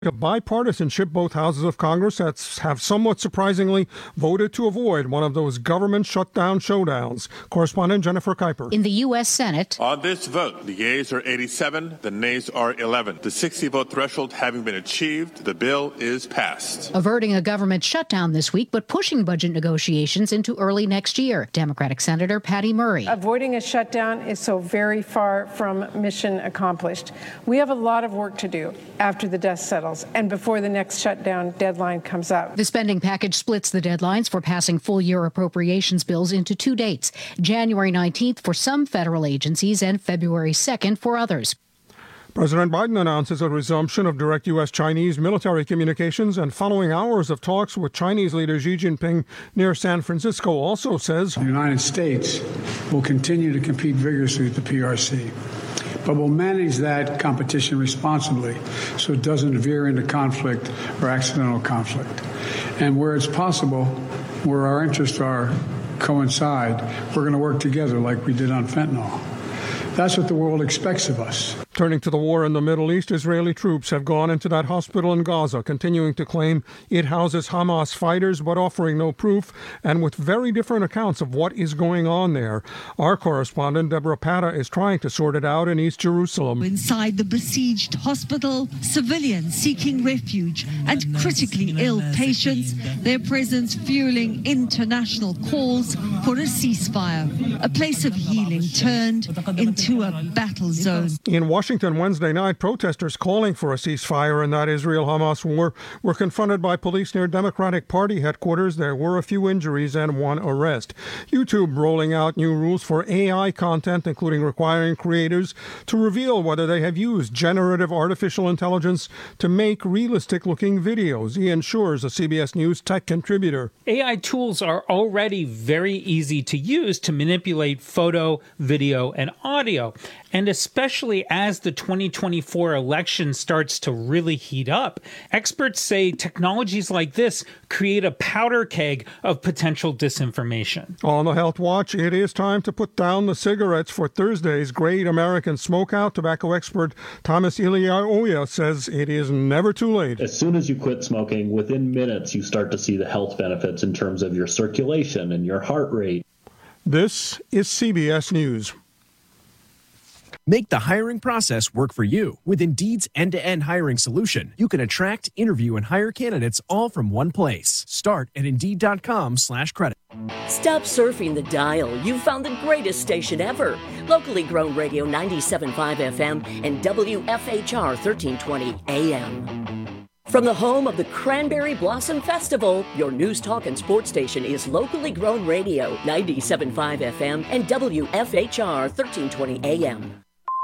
Of bipartisanship, both houses of Congress have somewhat surprisingly voted to avoid one of those government shutdown showdowns. Correspondent Jennifer Kuiper. In the U.S. Senate, on this vote, the yeas are 87, the nays are 11. The 60-vote threshold having been achieved, the bill is passed. Averting a government shutdown this week, but pushing budget negotiations into early next year. Democratic Senator Patty Murray. Avoiding a shutdown is so very far from mission accomplished. We have a lot of work to do after the dust settles and before the next shutdown deadline comes up. The spending package splits the deadlines for passing full-year appropriations bills into two dates, January 19th for some federal agencies and February 2nd for others. President Biden announces a resumption of direct U.S.-Chinese military communications, and following hours of talks with Chinese leader Xi Jinping near San Francisco, also says the United States will continue to compete vigorously with the PRC, but we'll manage that competition responsibly so it doesn't veer into conflict or accidental conflict. And where it's possible, where our interests coincide, we're going to work together like we did on fentanyl. That's what the world expects of us. Turning to the war in the Middle East, Israeli troops have gone into that hospital in Gaza, continuing to claim it houses Hamas fighters, but offering no proof, and with very different accounts of what is going on there. Our correspondent, Deborah Pata, is trying to sort it out in East Jerusalem. Inside the besieged hospital, civilians seeking refuge and critically ill patients, their presence fueling international calls for a ceasefire. A place of healing turned into a battle zone. In Washington Wednesday night, protesters calling for a ceasefire in that Israel-Hamas war were confronted by police near Democratic Party headquarters. There were a few injuries and one arrest. YouTube rolling out new rules for AI content, including requiring creators to reveal whether they have used generative artificial intelligence to make realistic-looking videos. Ian Shores, a CBS News tech contributor. AI tools are already very easy to use to manipulate photo, video, and audio. And especially as the 2024 election starts to really heat up, experts say technologies like this create a powder keg of potential disinformation. On the Health Watch, it is time to put down the cigarettes for Thursday's Great American Smokeout. Tobacco expert Thomas Ilyaoya says it is never too late. As soon as you quit smoking, within minutes, you start to see the health benefits in terms of your circulation and your heart rate. This is CBS News. Make the hiring process work for you. With Indeed's end-to-end hiring solution, you can attract, interview, and hire candidates all from one place. Start at Indeed.com/credit. Stop surfing the dial. You've found the greatest station ever. Locally grown radio 97.5 FM and WFHR 1320 AM. From the home of the Cranberry Blossom Festival, your news, talk, and sports station is locally grown radio 97.5 FM and WFHR 1320 AM.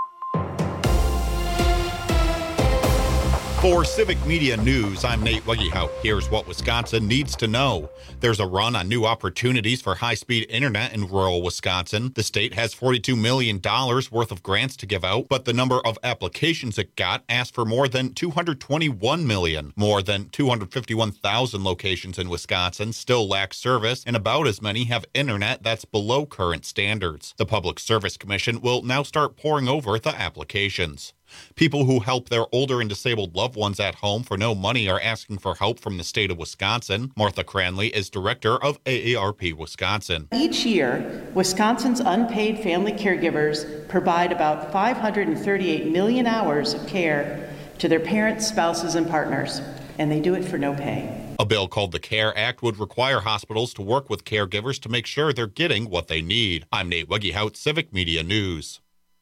For Civic Media News, I'm Nate Wuggehout. Here's what Wisconsin needs to know. There's a run on new opportunities for high-speed internet in rural Wisconsin. The state has $42 million worth of grants to give out, but the number of applications it got asked for more than $221 million. More than 251,000 locations in Wisconsin still lack service, and about as many have internet that's below current standards. The Public Service Commission will now start poring over the applications. People who help their older and disabled loved ones at home for no money are asking for help from the state of Wisconsin. Martha Cranley is director of AARP Wisconsin. Each year, Wisconsin's unpaid family caregivers provide about 538 million hours of care to their parents, spouses, and partners, and they do it for no pay. A bill called the CARE Act would require hospitals to work with caregivers to make sure they're getting what they need. I'm Nate Wuggehout, Civic Media News.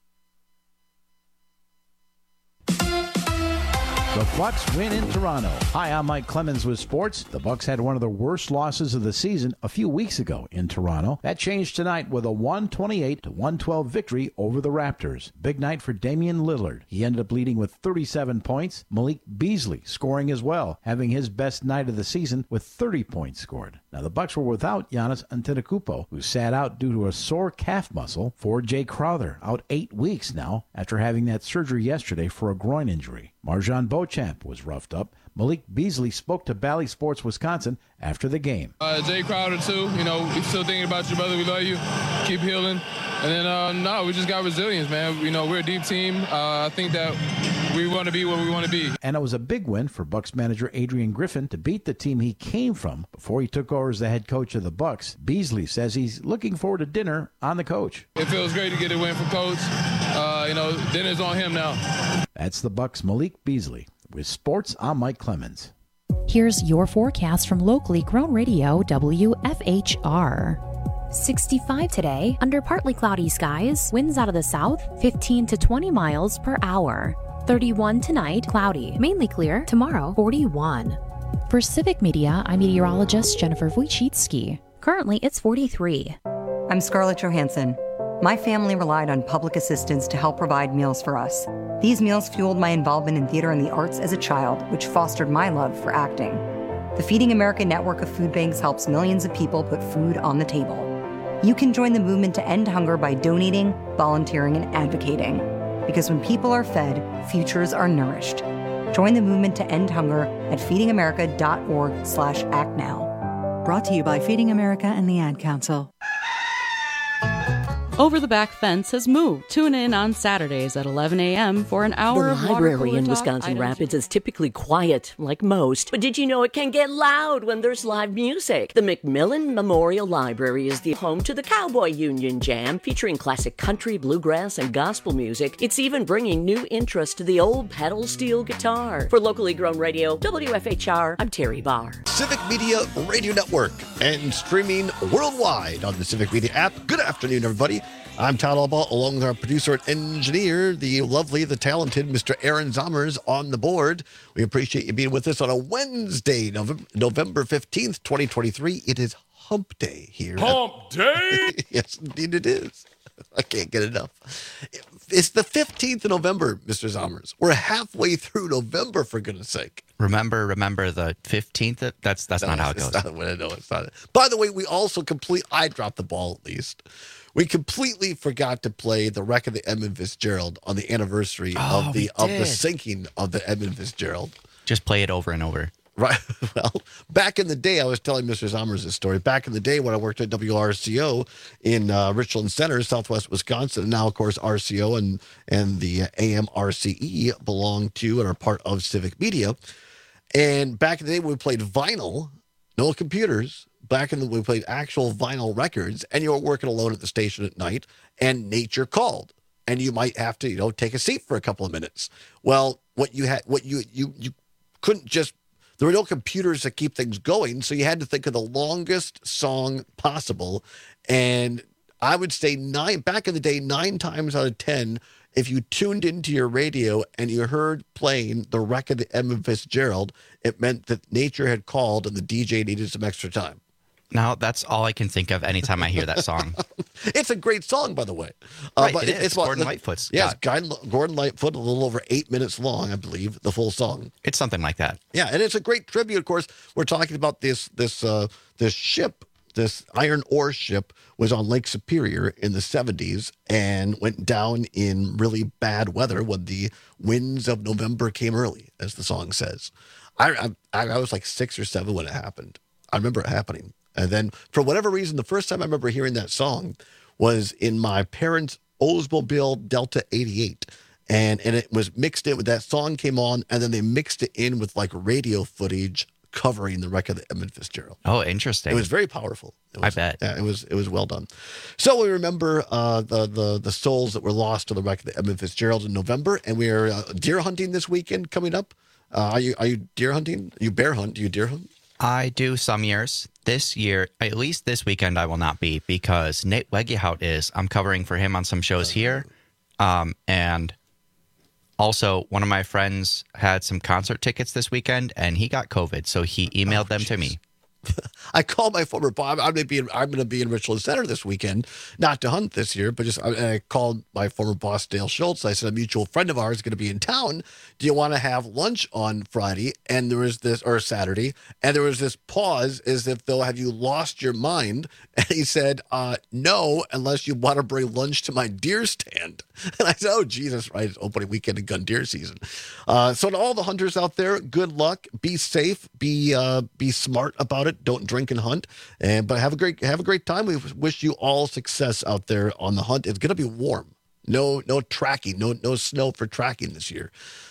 The Bucks win in Toronto. Hi, I'm Mike Clemens with sports. The Bucks had one of the worst losses of the season a few weeks ago in Toronto. That changed tonight with a 128-112 victory over the Raptors. Big night for Damian Lillard. He ended up leading with 37 points. Malik Beasley scoring as well, having his best night of the season with 30 points scored. Now, the Bucks were without Giannis Antetokounmpo, who sat out due to a sore calf muscle. For Jay Crowder, out 8 weeks now after having that surgery yesterday for a groin injury. Marjon Beauchamp champ was roughed up. Malik Beasley spoke to Bally Sports Wisconsin after the game. Jay Crowder, too. We're still thinking about you, brother. We love you. Keep healing. And then, we just got resilience, man. We're a deep team. I think that we want to be where we want to be. And it was a big win for Bucks manager Adrian Griffin to beat the team he came from before he took over as the head coach of the Bucks. Beasley says he's looking forward to dinner on the coach. It feels great to get a win from Coach. Dinner's on him now. That's the Bucks' Malik Beasley. With sports, I'm Mike Clemens. Here's your forecast from locally grown radio WFHR. 65 today, under partly cloudy skies, winds out of the south, 15 to 20 miles per hour. 31 tonight, cloudy, mainly clear. Tomorrow, 41. For Civic Media, I'm meteorologist Jennifer Wojcicki. Currently, it's 43. I'm Scarlett Johansson. My family relied on public assistance to help provide meals for us. These meals fueled my involvement in theater and the arts as a child, which fostered my love for acting. The Feeding America network of food banks helps millions of people put food on the table. You can join the movement to end hunger by donating, volunteering, and advocating. Because when people are fed, futures are nourished. Join the movement to end hunger at feedingamerica.org/actnow. Brought to you by Feeding America and the Ad Council. Over the Back Fence has moved. Tune in on Saturdays at 11 a.m. for an hour of The water library cooler in talk, Wisconsin items- Rapids is typically quiet, like most. But did you know it can get loud when there's live music? The McMillan Memorial Library is the home to the Cowboy Union Jam, featuring classic country, bluegrass, and gospel music. It's even bringing new interest to the old pedal steel guitar. For locally grown radio, WFHR, I'm Terry Barr. Civic Media Radio Network and streaming worldwide on the Civic Media app. Good afternoon, everybody. I'm Todd Albaugh, along with our producer and engineer, the lovely, the talented Mr. Aaron Zommers on the board. We appreciate you being with us on a Wednesday, November 15th, 2023. It is Hump Day here. Hump Day? Yes, indeed it is. I can't get enough. It's the 15th of November, Mr. Zommers. We're halfway through November, for goodness sake. Remember the 15th? That's not how it goes. It's not. By the way, we also I dropped the ball at least. We completely forgot to play the wreck of the Edmund Fitzgerald on the anniversary of the sinking of the Edmund Fitzgerald. Just play it over and over. Right. Well, back in the day, I was telling Mr. Zommers this story. Back in the day when I worked at WRCO in Richland Center, Southwest Wisconsin, and now, of course, RCO and the AMRCE belong to and are part of Civic Media. And back in the day, we played vinyl, no computers. We played actual vinyl records, and you were working alone at the station at night, and nature called, and you might have to, take a seat for a couple of minutes. Well, you couldn't just. There were no computers to keep things going, so you had to think of the longest song possible. And I would say back in the day, 9 times out of 10, if you tuned into your radio and you heard playing the wreck of the Edmund Fitzgerald, it meant that nature had called and the DJ needed some extra time. Now, that's all I can think of anytime I hear that song. It's a great song, by the way. Right, but it's Gordon Lightfoot's. Yeah, Gordon Lightfoot, a little over 8 minutes long, I believe, the full song. It's something like that. Yeah, and it's a great tribute. Of course, we're talking about this ship, this iron ore ship, was on Lake Superior in the 70s and went down in really bad weather when the winds of November came early, as the song says. I was like 6 or 7 when it happened. I remember it happening. And then, for whatever reason, the first time I remember hearing that song was in my parents' Oldsmobile Delta 88. And it was mixed in with that song came on, and then they mixed it in with like radio footage covering the wreck of the Edmund Fitzgerald. Oh, interesting. It was very powerful. I bet. Yeah, it was well done. So we remember the souls that were lost to the wreck of the Edmund Fitzgerald in November, and we are deer hunting this weekend coming up. Are you deer hunting? You bear hunt? Do you deer hunt? I do some years. This year, at least this weekend, I will not be because Nate Wegehout is. I'm covering for him on some shows here. And also, one of my friends had some concert tickets this weekend, and he got COVID, so he emailed them to me. I called my former boss. I'm going to be in Richland Center this weekend, not to hunt this year, but I called my former boss, Dale Schultz. I said, a mutual friend of ours is going to be in town. Do you want to have lunch on Friday? And there was this, or Saturday, and there was this pause as if though, have you lost your mind? And he said, no, unless you want to bring lunch to my deer stand. And I said, oh, Jesus, right. It's opening weekend of gun deer season. So to all the hunters out there, good luck. Be safe. Be smart about it. Don't drink and hunt. But have a great time. We wish you all success out there on the hunt. It's going to be warm. No tracking. No snow for tracking this year.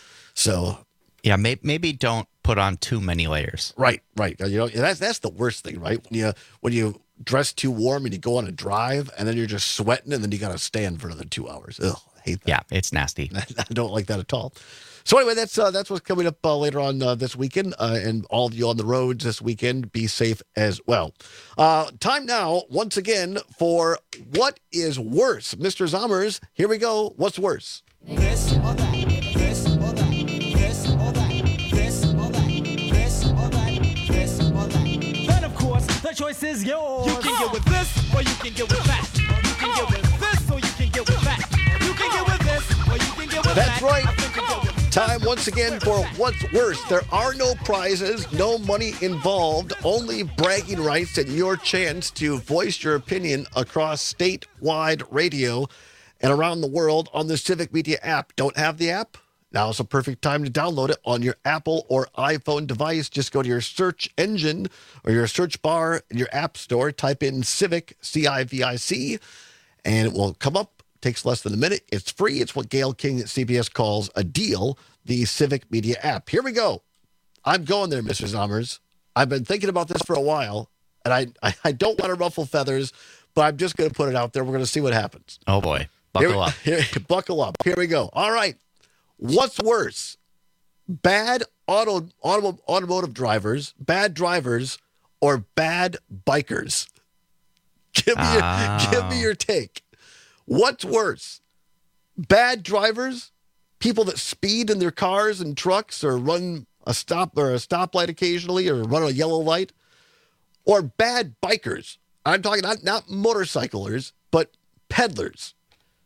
So yeah, maybe don't put on too many layers. Right. You know, that's the worst thing, right? When you dress too warm and you go on a drive and then you're just sweating and then you got to stand for another 2 hours. Ugh, I hate that. Yeah, it's nasty. I don't like that at all. So anyway, that's what's coming up later on this weekend, and all of you on the roads this weekend, be safe as well. Time now, once again, for What is Worse? Mr. Zommers, here we go. What's worse? This or that, this or that, this or that, this or that, this or that, this or that. Then, of course, the choice is yours. You can get with this, or you can get with that. You can get with this, or you can get with that. You can get with this, or you can get with that. That's right. Time once again for What's Worse. There are no prizes, no money involved, only bragging rights and your chance to voice your opinion across statewide radio and around the world on the Civic Media app. Don't have the app? Now is a perfect time to download it on your Apple or iPhone device. Just go to your search engine or your search bar in your app store, type in Civic, C-I-V-I-C, and it will come up. Takes less than a minute. It's free. It's what Gail King at CBS calls a deal, the Civic Media app. Here we go. I'm going there, Mr. Zommers. I've been thinking about this for a while, and I don't want to ruffle feathers, but I'm just going to put it out there. We're going to see what happens. Oh, boy. Buckle up. Buckle up. Here we go. All right. What's worse? Bad automotive drivers, bad drivers, or bad bikers? Give me your take. What's worse? Bad drivers, people that speed in their cars and trucks or run a stoplight occasionally or run a yellow light, or bad bikers? I'm talking not motorcyclers, but peddlers.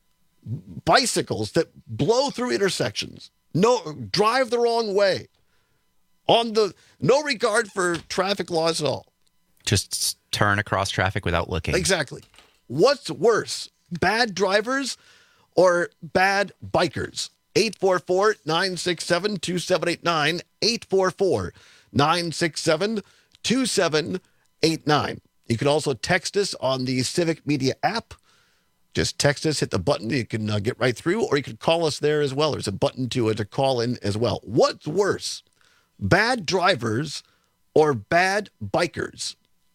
Bicycles that blow through intersections, drive the wrong way, no regard for traffic laws at all. Just turn across traffic without looking. Exactly. What's worse? Bad drivers or bad bikers? 844-967-2789. 844-967-2789. You can also text us on the Civic Media app. Just text us, hit the button. You can get right through, or you can call us there as well. There's a button to call in as well. What's worse? Bad drivers or bad bikers?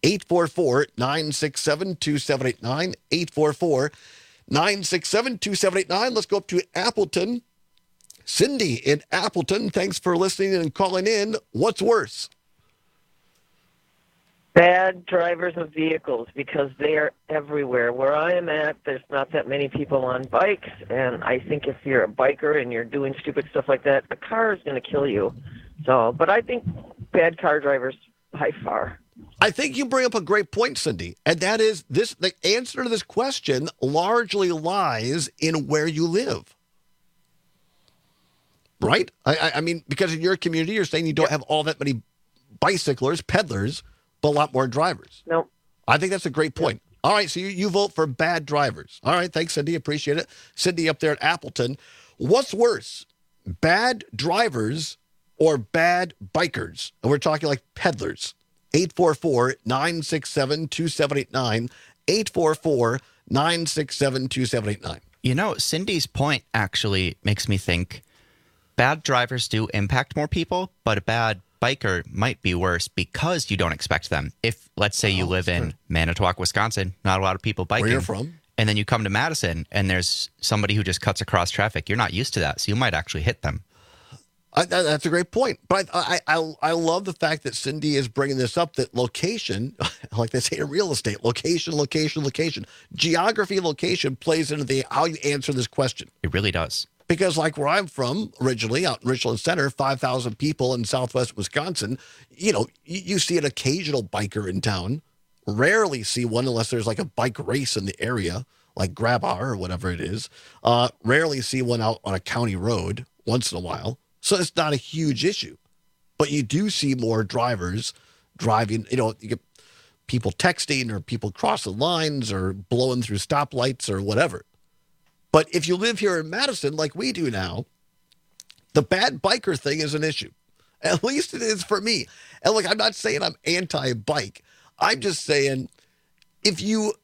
844-967-2789. 844-967-2789. Let's go up to Appleton. Cindy in Appleton, thanks for listening and calling in. What's worse? Bad drivers of vehicles, because they are everywhere. Where I am at, there's not that many people on bikes, and I think if you're a biker and you're doing stupid stuff like that, a car is going to kill you. So, but I think bad car drivers by far. I think you bring up a great point, Cindy, and that is the answer to this question largely lies in where you live. Right? I mean, because in your community, you're saying you don't have all that many bicyclers, peddlers, but a lot more drivers. Nope. I think that's a great point. Yep. All right, so you vote for bad drivers. All right, thanks, Cindy. Appreciate it. Cindy up there at Appleton. What's worse, bad drivers or bad bikers? And we're talking like peddlers. 844-967-2789. 844-967-2789. You know, Cindy's point actually makes me think bad drivers do impact more people, but a bad biker might be worse because you don't expect them. If, let's say, you live in Manitowoc, Wisconsin, not a lot of people biking. Where you're from. And then you come to Madison and there's somebody who just cuts across traffic. You're not used to that, so you might actually hit them. That's a great point. But I love the fact that Cindy is bringing this up, that location, like they say in real estate, location, geography, location plays into how you answer this question. It really does. Because like where I'm from originally, out in Richland Center, 5,000 people in southwest Wisconsin, you see an occasional biker in town. Rarely see one unless there's like a bike race in the area, like Grab-R or whatever it is. Rarely see one out on a county road once in a while. So it's not a huge issue. But you do see more drivers driving, you get people texting or people crossing lines or blowing through stoplights or whatever. But if you live here in Madison like we do now, the bad biker thing is an issue. At least it is for me. And look, I'm not saying I'm anti-bike. I'm just saying if you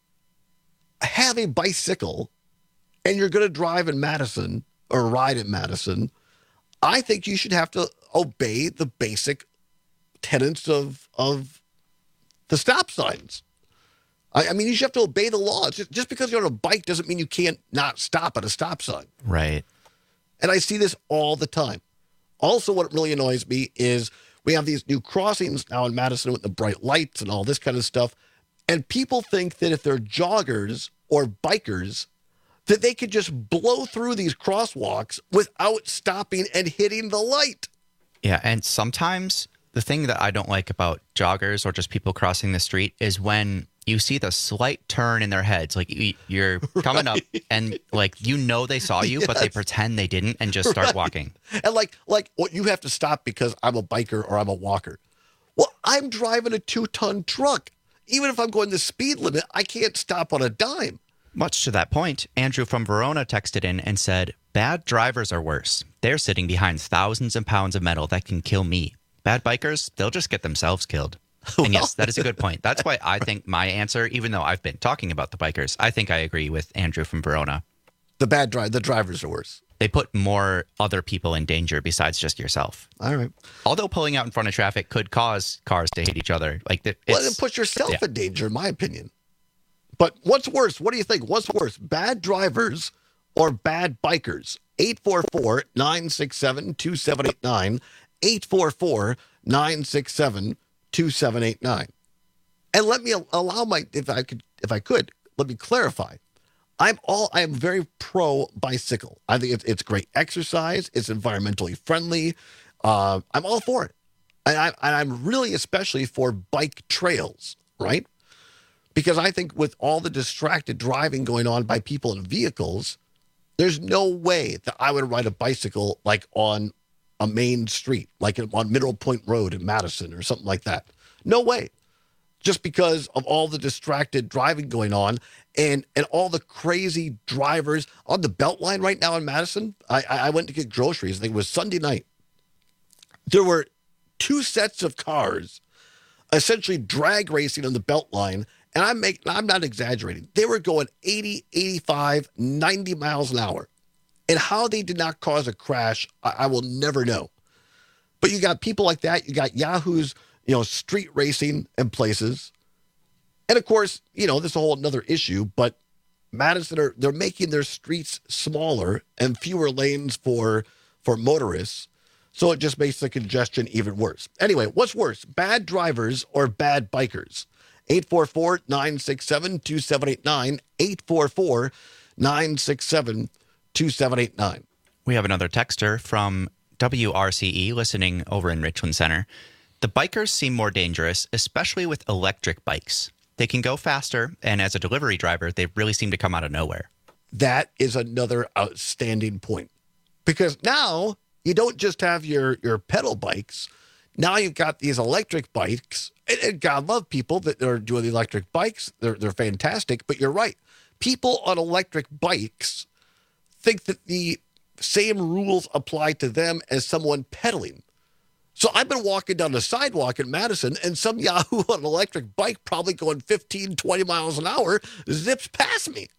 have a bicycle and you're going to drive in Madison or ride in Madison, I think you should have to obey the basic tenets of the stop signs. I mean, you should have to obey the law. Just because you're on a bike doesn't mean you can't not stop at a stop sign. Right. And I see this all the time. Also, what really annoys me is we have these new crossings now in Madison with the bright lights and all this kind of stuff. And people think that if they're joggers or bikers, that they could just blow through these crosswalks without stopping and hitting the light. Yeah, and sometimes the thing that I don't like about joggers or just people crossing the street is when you see the slight turn in their heads. Like you're coming up and they saw you, but they pretend they didn't and just start walking. And like you have to stop because I'm a biker or I'm a walker. Well, I'm driving a 2-ton truck. Even if I'm going the speed limit, I can't stop on a dime. Much to that point, Andrew from Verona texted in and said, bad drivers are worse. They're sitting behind thousands of pounds of metal that can kill me. Bad bikers, they'll just get themselves killed. And yes, that is a good point. That's why I think my answer, even though I've been talking about the bikers, I think I agree with Andrew from Verona. The drivers are worse. They put more other people in danger besides just yourself. All right. Although pulling out in front of traffic could cause cars to hit each other. Then put yourself in danger, in my opinion. But what's worse? What do you think? What's worse, bad drivers or bad bikers? 844-967-2789. 844-967-2789. And let me if I could, let me clarify. I am very pro bicycle. I think it's great exercise. It's environmentally friendly. I'm all for it. And I'm really especially for bike trails, right? Because I think with all the distracted driving going on by people in vehicles, there's no way that I would ride a bicycle like on a main street, like on Mineral Point Road in Madison or something like that. No way. Just because of all the distracted driving going on and all the crazy drivers on the Beltline right now in Madison. I went to get groceries. I think it was Sunday night. There were 2 sets of cars essentially drag racing on the Beltline. And I'm not exaggerating. They were going 80, 85, 90 miles an hour. And how they did not cause a crash, I will never know. But you got people like that. You got yahoos, street racing in places. And of course, this is a whole another issue, but Madison, they're making their streets smaller and fewer lanes for motorists. So it just makes the congestion even worse. Anyway, what's worse, bad drivers or bad bikers? 844-967-2789, 844-967-2789. We have another texter from WRCE listening over in Richland Center. The bikers seem more dangerous, especially with electric bikes. They can go faster, and as a delivery driver, they really seem to come out of nowhere. That is another outstanding point. Because now you don't just have your pedal bikes. Now you've got these electric bikes, and God love people that are doing the electric bikes. They're fantastic, but you're right. People on electric bikes think that the same rules apply to them as someone pedaling. So I've been walking down the sidewalk in Madison, and some yahoo on an electric bike, probably going 15, 20 miles an hour, zips past me.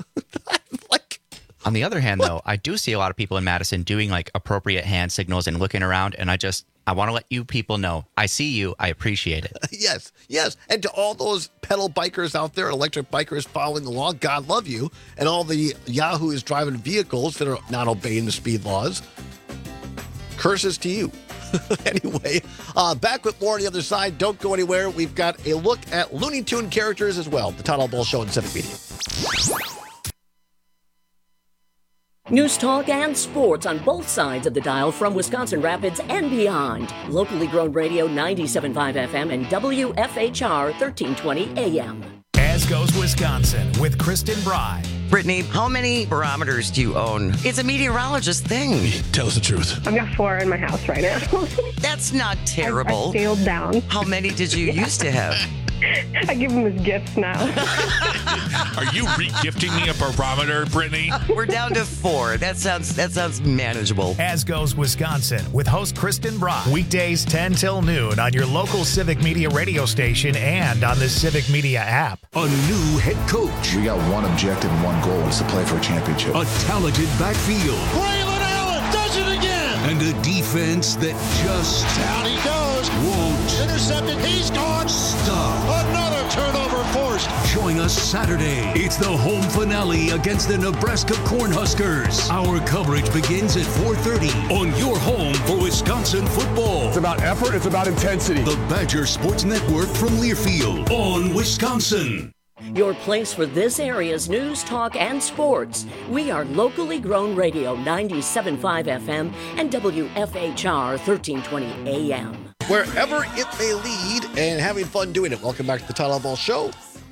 On the other hand, though, I do see a lot of people in Madison doing appropriate hand signals and looking around, and I want to let you people know, I see you, I appreciate it. Yes. And to all those pedal bikers out there, electric bikers following the law, God love you. And all the yahoos driving vehicles that are not obeying the speed laws, curses to you. Anyway, back with more on the other side. Don't go anywhere. We've got a look at Looney Tune characters as well. The Todd L. Bull Show on Civic Media. News, talk, and sports on both sides of the dial from Wisconsin Rapids and beyond. Locally grown radio 97.5 FM and WFHR 1320 AM. As Goes Wisconsin with Kristen Bry. Brittany, how many barometers do you own? It's a meteorologist thing. Tell us the truth. I've got 4 in my house right now. That's not terrible. I scaled down. How many did you used to have? I give them as gifts now. Are you re-gifting me a barometer, Brittany? We're down to 4. That sounds manageable. As Goes Wisconsin with host Kristen Bry. Weekdays 10 till noon on your local Civic Media radio station and on the Civic Media app. A new head coach. We got one objective and one goal, is to play for a championship. A talented backfield. Braylon Allen does it again. And a defense that just down he goes. Won't. Intercepted. He's gone. Stop. Another turnover forced. Join us Saturday. It's the home finale against the Nebraska Cornhuskers. Our coverage begins at 4:30 on your home for Wisconsin football. It's about effort. It's about intensity. The Badger Sports Network from Learfield on Wisconsin. Your place for this area's news, talk, and sports. We are locally grown radio 97.5 FM and WFHR 1320 AM. Wherever it may lead and having fun doing it. Welcome back to the Tyler Ball Show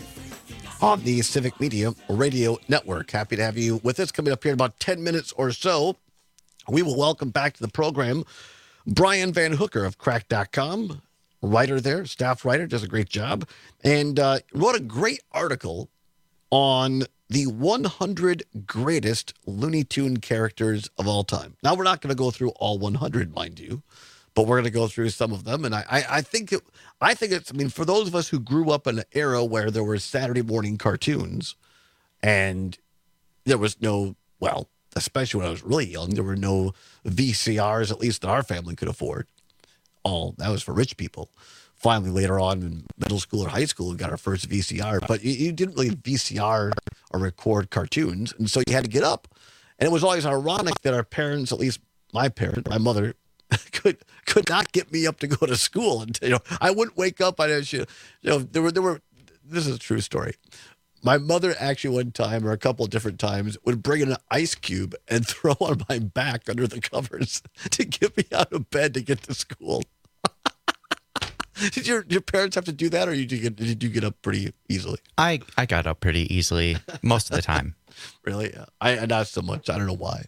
on the Civic Media Radio Network. Happy to have you with us. Coming up here in about 10 minutes or so, we will welcome back to the program Brian Van Hooker of Crack.com. Writer there, staff writer, does a great job, and wrote a great article on the 100 greatest Looney Tune characters of all time. Now, we're not going to go through all 100, mind you, but we're going to go through some of them. And I think it's, I mean, for those of us who grew up in an era where there were Saturday morning cartoons and there was no, well, especially when I was really young, there were no VCRs, at least that our family could afford. All that was for rich people. Finally, later on in middle school or high school, we got our first VCR, but you didn't really VCR or record cartoons, and so you had to get up. And it was always ironic that our parents, at least my mother, could not get me up to go to school. And I wouldn't wake up. There were. This is a true story. My mother actually one time or a couple of different times would bring in an ice cube and throw on my back under the covers to get me out of bed to get to school. Did your parents have to do that, or did you get up pretty easily? I got up pretty easily most of the time. Really? I not so much. I don't know why.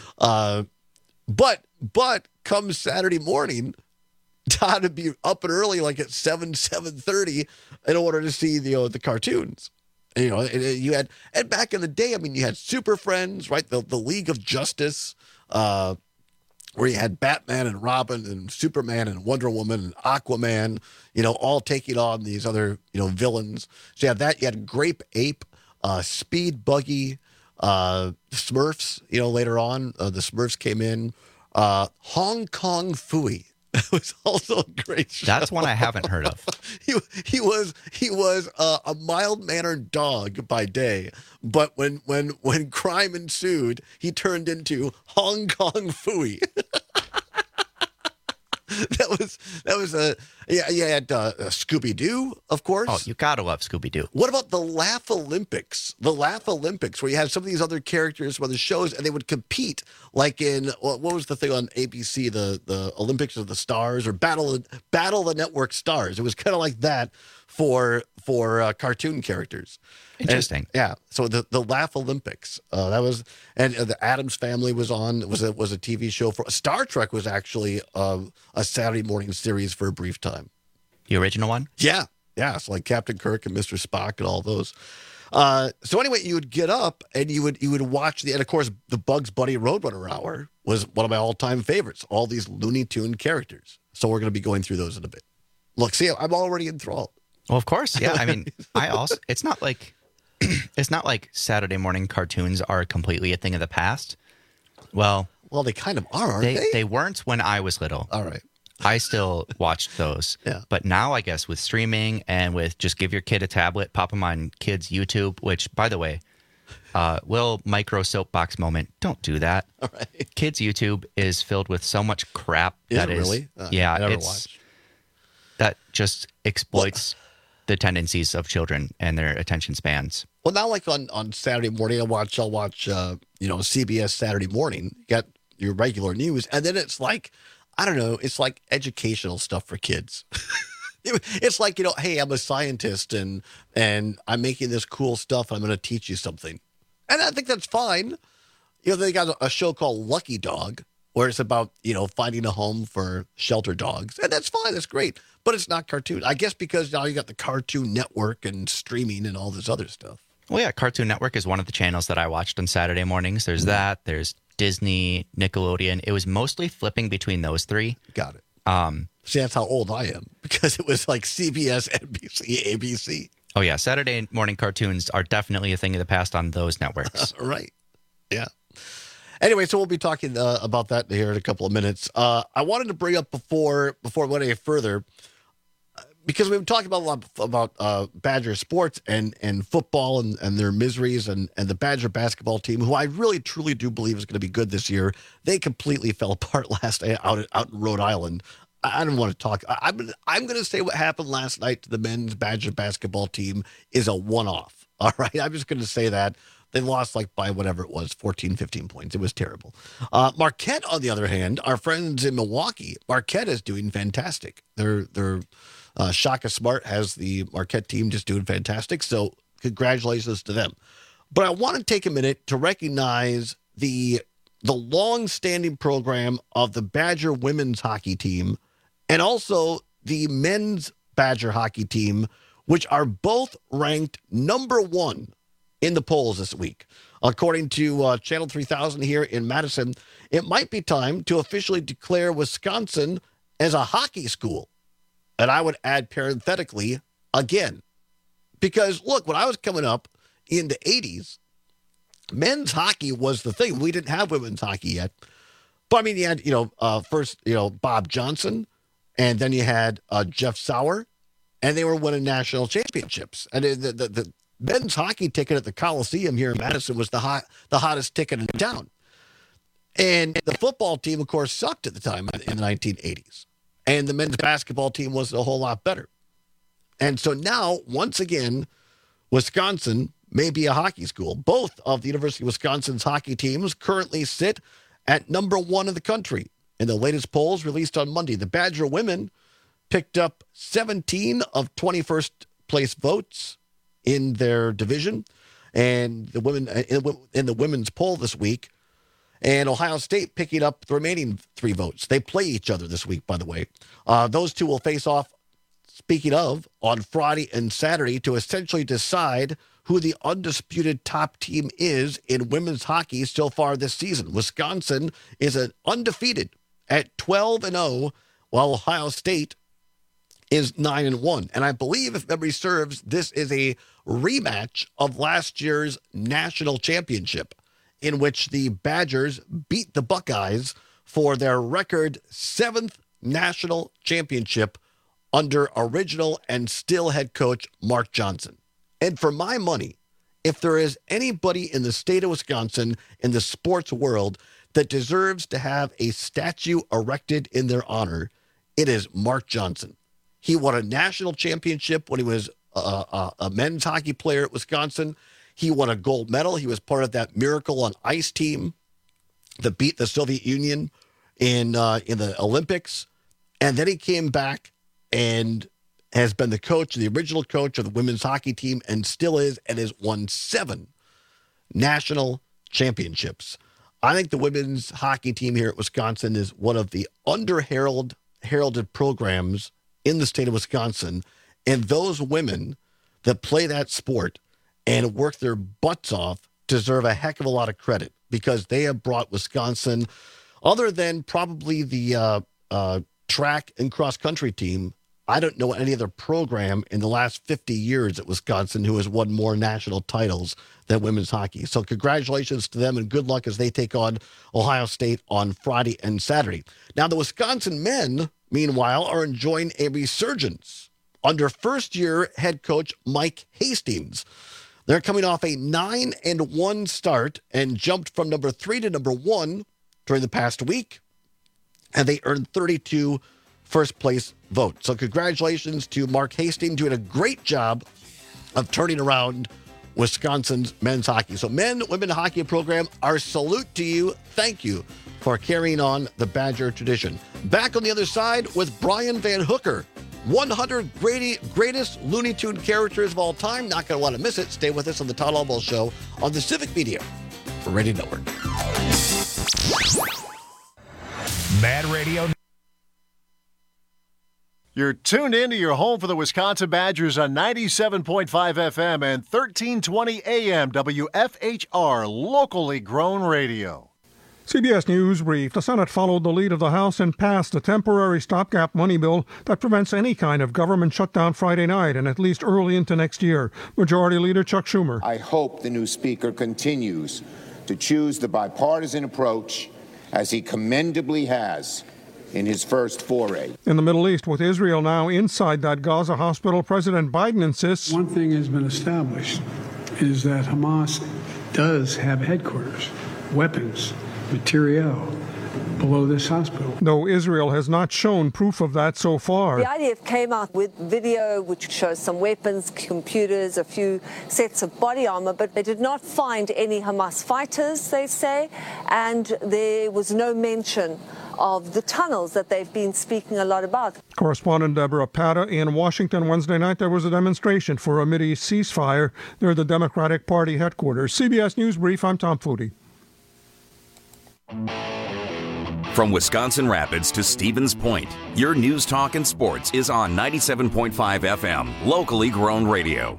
But come Saturday morning, Todd would be up and early, like at 7:30, in order to see the cartoons. You had, and back in the day, I mean, you had Super Friends, right? The League of Justice, where you had Batman and Robin and Superman and Wonder Woman and Aquaman, all taking on these other, villains. So you had that. You had Grape Ape, Speed Buggy, Smurfs. Later on, the Smurfs came in. Hong Kong Phooey. It was also a great show. That's one I haven't heard of. He was a mild-mannered dog by day, but when crime ensued, he turned into Hong Kong Phooey. That was you had Scooby-Doo, of course. Oh, you gotta love Scooby-Doo. What about the Laugh Olympics? The Laugh Olympics, where you had some of these other characters from the shows, and they would compete, like in what was the thing on ABC, the Olympics of the Stars, or Battle of the Network Stars. It was kind of like that for cartoon characters. Interesting. And, so the Laugh Olympics, that was, and the Addams Family was on. It was a TV show for Star Trek. Was actually a Saturday morning series for a brief time. The original one? Yeah. So like Captain Kirk and Mr. Spock and all those. So anyway, you would get up and you would watch and of course the Bugs Bunny Roadrunner Hour was one of my all-time favorites. All these Looney Tune characters. So we're going to be going through those in a bit. Look, see, I'm already enthralled. Well, of course, yeah. I mean, it's not like Saturday morning cartoons are completely a thing of the past. Well, they kind of are, aren't they? They weren't when I was little. All right. I still watched those. Yeah. But now, I guess, with streaming and with just give your kid a tablet, pop them on kids' YouTube, which, by the way, little micro soapbox moment, don't do that. All right. Kids' YouTube is filled with so much crap. Is it really? Yeah, I never watched. That just exploits the tendencies of children and their attention spans. Well, now like on Saturday morning, I'll watch CBS Saturday Morning. You got your regular news, and then it's like, I don't know, it's like educational stuff for kids. It's like, hey, I'm a scientist and I'm making this cool stuff. I'm going to teach you something. And I think that's fine. They got a show called Lucky Dog where it's about, finding a home for shelter dogs. And that's fine. That's great. But it's not cartoon. I guess because now you got the Cartoon Network and streaming and all this other stuff. Well, yeah, Cartoon Network is one of the channels that I watched on Saturday mornings. There's that. There's Disney, Nickelodeon. It was mostly flipping between those three. Got it. See, that's how old I am, because it was like CBS, NBC, ABC. Oh, yeah. Saturday morning cartoons are definitely a thing of the past on those networks. Right. Yeah. Anyway, so we'll be talking about that here in a couple of minutes. I wanted to bring up before we went any further, because we've been talking a lot about Badger sports and football and their miseries and the Badger basketball team, who I really, truly do believe is going to be good this year. They completely fell apart last night out in Rhode Island. I don't want to talk. I'm going to say what happened last night to the men's Badger basketball team is a one-off. All right? I'm just going to say that. They lost by whatever it was, 14, 15 points. It was terrible. Marquette, on the other hand, our friends in Milwaukee, Marquette is doing fantastic. They're Shaka Smart has the Marquette team just doing fantastic. So congratulations to them. But I want to take a minute to recognize the long-standing program of the Badger women's hockey team and also the men's Badger hockey team, which are both ranked number 1 in the polls this week. According to Channel 3000 here in Madison, it might be time to officially declare Wisconsin as a hockey school. And I would add parenthetically, again. Because, look, when I was coming up in the 80s, men's hockey was the thing. We didn't have women's hockey yet. But, I mean, you had, first, Bob Johnson, and then you had Jeff Sauer, and they were winning national championships. And the men's hockey ticket at the Coliseum here in Madison was the hottest ticket in town. And the football team, of course, sucked at the time in the 1980s. And the men's basketball team was a whole lot better. And so now, once again, Wisconsin may be a hockey school. Both of the University of Wisconsin's hockey teams currently sit at number 1 in the country. In the latest polls released on Monday, the Badger women picked up 17 of 21st place votes in their division. And the women in the women's poll this week, and Ohio State picking up the remaining 3 votes. They play each other this week, by the way. Those two will face off, speaking of, on Friday and Saturday to essentially decide who the undisputed top team is in women's hockey so far this season. Wisconsin is undefeated at 12-0, while Ohio State is 9-1. And I believe, if memory serves, this is a rematch of last year's national championship, in which the Badgers beat the Buckeyes for their record 7th national championship under original and still head coach Mark Johnson. And for my money, if there is anybody in the state of Wisconsin, in the sports world, that deserves to have a statue erected in their honor, it is Mark Johnson. He won a national championship when he was a men's hockey player at Wisconsin. He won a gold medal. He was part of that Miracle on Ice team that beat the Soviet Union in the Olympics. And then he came back and has been the original coach of the women's hockey team, and still is, and has won 7 national championships. I think the women's hockey team here at Wisconsin is one of the heralded programs in the state of Wisconsin. And those women that play that sport and work their butts off deserve a heck of a lot of credit, because they have brought Wisconsin, other than probably the track and cross country team, I don't know any other program in the last 50 years at Wisconsin who has won more national titles than women's hockey. So congratulations to them, and good luck as they take on Ohio State on Friday and Saturday. Now, the Wisconsin men, meanwhile, are enjoying a resurgence under first-year head coach Mike Hastings. They're coming off a 9-1 start and jumped from number 3 to number 1 during the past week, and they earned 32 first-place votes. So congratulations to Mark Hastings, doing a great job of turning around Wisconsin's men's hockey. So men, women hockey program, our salute to you. Thank you for carrying on the Badger tradition. Back on the other side with Brian Van Hooker. 100 greatest Looney Tune characters of all time. Not going to want to miss it. Stay with us on the Todd Albaugh Show on the Civic Media Radio Network. Mad Radio. You're tuned into your home for the Wisconsin Badgers on 97.5 FM and 1320 AM WFHR, locally grown radio. CBS News brief. The Senate followed the lead of the House and passed a temporary stopgap money bill that prevents any kind of government shutdown Friday night and at least early into next year. Majority Leader Chuck Schumer. I hope the new Speaker continues to choose the bipartisan approach as he commendably has in his first foray. In the Middle East, with Israel now inside that Gaza hospital, President Biden insists one thing has been established is that Hamas does have headquarters, weapons, materiel below this hospital. Though Israel has not shown proof of that so far. The IDF came out with video which shows some weapons, computers, a few sets of body armor, but they did not find any Hamas fighters, they say, and there was no mention of the tunnels that they've been speaking a lot about. Correspondent Deborah Pata in Washington. Wednesday night there was a demonstration for a Mideast ceasefire near the Democratic Party headquarters. CBS News Brief, I'm Tom Foodie. From Wisconsin Rapids to Stevens Point, your news, talk, and sports is on 97.5 FM, locally grown radio.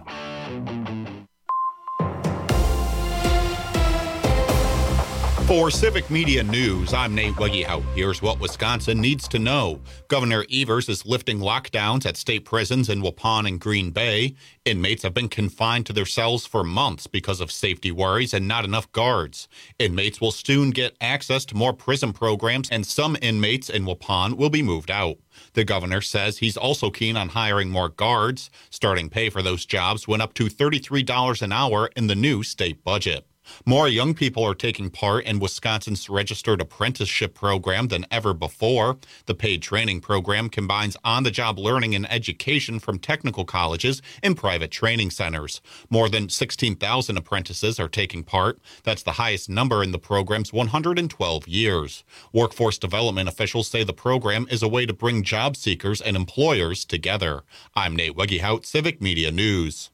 For Civic Media News, I'm Nate Wegehout. Here's what Wisconsin needs to know. Governor Evers is lifting lockdowns at state prisons in Waupun and Green Bay. Inmates have been confined to their cells for months because of safety worries and not enough guards. Inmates will soon get access to more prison programs, and some inmates in Waupun will be moved out. The governor says he's also keen on hiring more guards. Starting pay for those jobs went up to $33 an hour in the new state budget. More young people are taking part in Wisconsin's registered apprenticeship program than ever before. The paid training program combines on-the-job learning and education from technical colleges and private training centers. More than 16,000 apprentices are taking part. That's the highest number in the program's 112 years. Workforce development officials say the program is a way to bring job seekers and employers together. I'm Nate Wegehout, Civic Media News.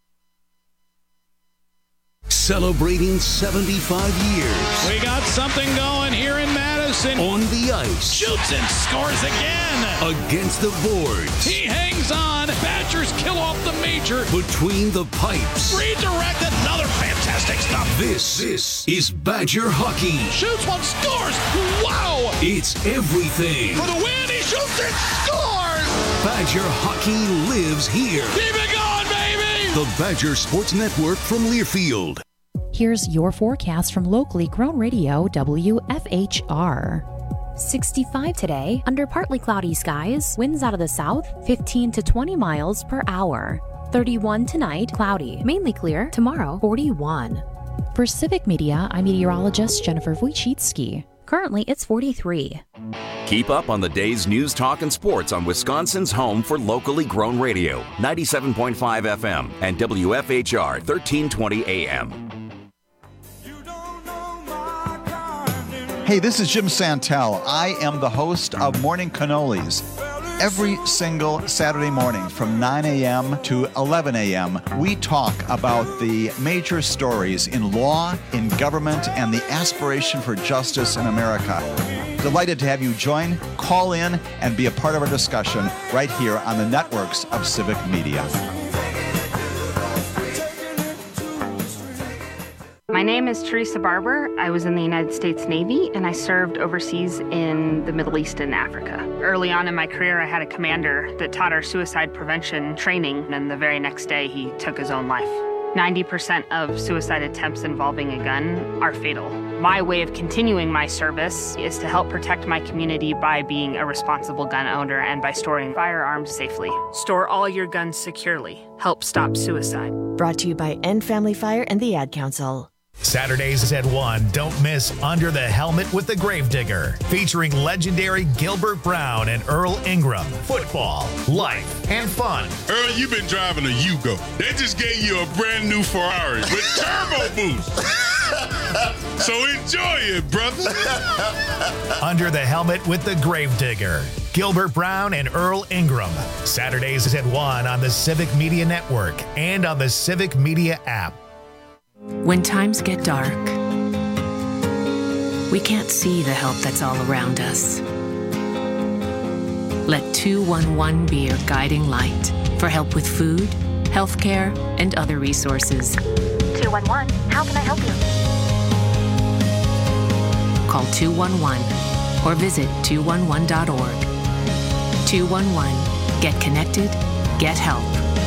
Celebrating 75 years. We got something going here in Madison. On the ice. Shoots and scores again. Against the boards. He hangs on. Badgers kill off the major. Between the pipes. Redirected. Another fantastic stop. This is Badger hockey. Shoots one, scores. Wow. It's everything. For the win, he shoots and scores. Badger hockey lives here. Keep it going, baby. The Badger Sports Network from Learfield. Here's your forecast from locally grown radio WFHR. 65 today, under partly cloudy skies, winds out of the south, 15 to 20 miles per hour. 31 tonight, cloudy, mainly clear. Tomorrow, 41. For Civic Media, I'm meteorologist Jennifer Wojcicki. Currently, it's 43. Keep up on the day's news, talk, and sports on Wisconsin's home for locally grown radio, 97.5 FM and WFHR 1320 AM. Hey, this is Jim Santel. I am the host of Morning Cannolis. Every single Saturday morning from 9 a.m. to 11 a.m., we talk about the major stories in law, in government, and the aspiration for justice in America. Delighted to have you join, call in, and be a part of our discussion right here on the networks of Civic Media. My name is Teresa Barber. I was in the United States Navy, and I served overseas in the Middle East and Africa. Early on in my career, I had a commander that taught our suicide prevention training, and the very next day, he took his own life. 90% of suicide attempts involving a gun are fatal. My way of continuing my service is to help protect my community by being a responsible gun owner and by storing firearms safely. Store all your guns securely. Help stop suicide. Brought to you by End Family Fire and the Ad Council. Saturdays at 1, don't miss Under the Helmet with the Gravedigger, featuring legendary Gilbert Brown and Earl Ingram. Football, life, and fun. Earl, you've been driving a Yugo. They just gave you a brand new Ferrari with turbo boost. So enjoy it, brother. Under the Helmet with the Gravedigger, Gilbert Brown and Earl Ingram. Saturdays at 1 on the Civic Media Network and on the Civic Media app. When times get dark, we can't see the help that's all around us. Let 211 be your guiding light for help with food, healthcare, and other resources. 211, how can I help you? Call 211 or visit 211.org. 211, get connected, get help.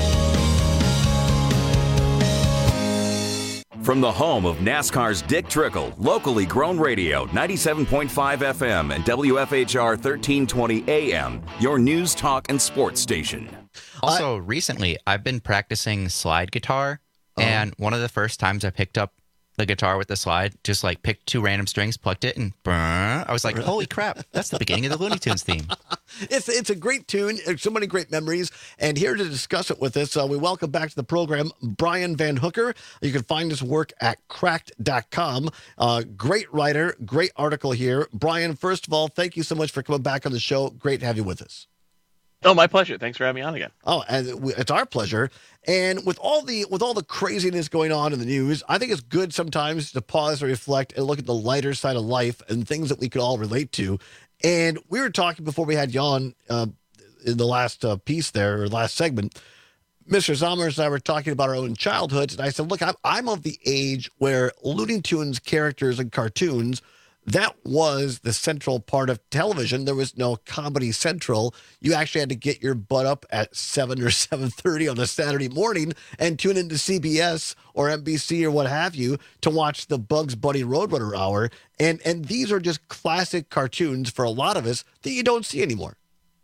From the home of NASCAR's Dick Trickle, locally grown radio, 97.5 FM and WFHR 1320 AM, your news, talk, and sports station. Also, recently, I've been practicing slide guitar, and one of the first times I picked up the guitar with the slide, just like picked two random strings, plucked it, and I was like, holy crap, that's the beginning of the Looney Tunes theme. It's a great tune. So many great memories. And here to discuss it with us, we welcome back to the program Brian Van Hooker. You can find his work at cracked.com. Great writer, great article here. Brian, first of all, thank you so much for coming back on the show. Great to have you with us. Oh, my pleasure. Thanks for having me on again. Oh, and it's our pleasure. And with all the craziness going on in the news, I think it's good sometimes to pause and reflect and look at the lighter side of life and things that we could all relate to. And we were talking before we had you on in the last piece there, or last segment. Mr. Zommers and I were talking about our own childhoods, and I said, look, I'm of the age where Looney Tunes characters and cartoons, that was the central part of television. There was no Comedy Central. You actually had to get your butt up at 7 or 7:30 on a Saturday morning and tune into CBS or NBC or what have you to watch the Bugs Bunny Roadrunner Hour. And these are just classic cartoons for a lot of us that you don't see anymore.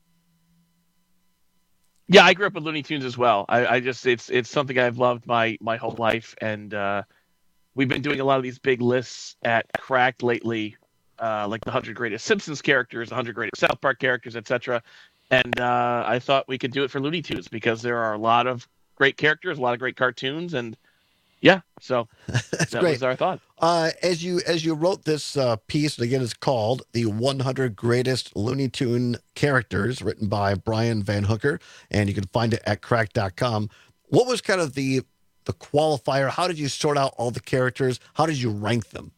Yeah, I grew up with Looney Tunes as well. It's something I've loved my whole life, and we've been doing a lot of these big lists at Cracked lately, like the 100 greatest Simpsons characters, the 100 greatest South Park characters, etc. And I thought we could do it for Looney Tunes because there are a lot of great characters, a lot of great cartoons, and yeah, so that was our thought. As you wrote this piece, and again, it's called "The 100 Greatest Looney Tune Characters," written by Brian Van Hooker, and you can find it at cracked.com. What was kind of the qualifier? How did you sort out all the characters? How did you rank them?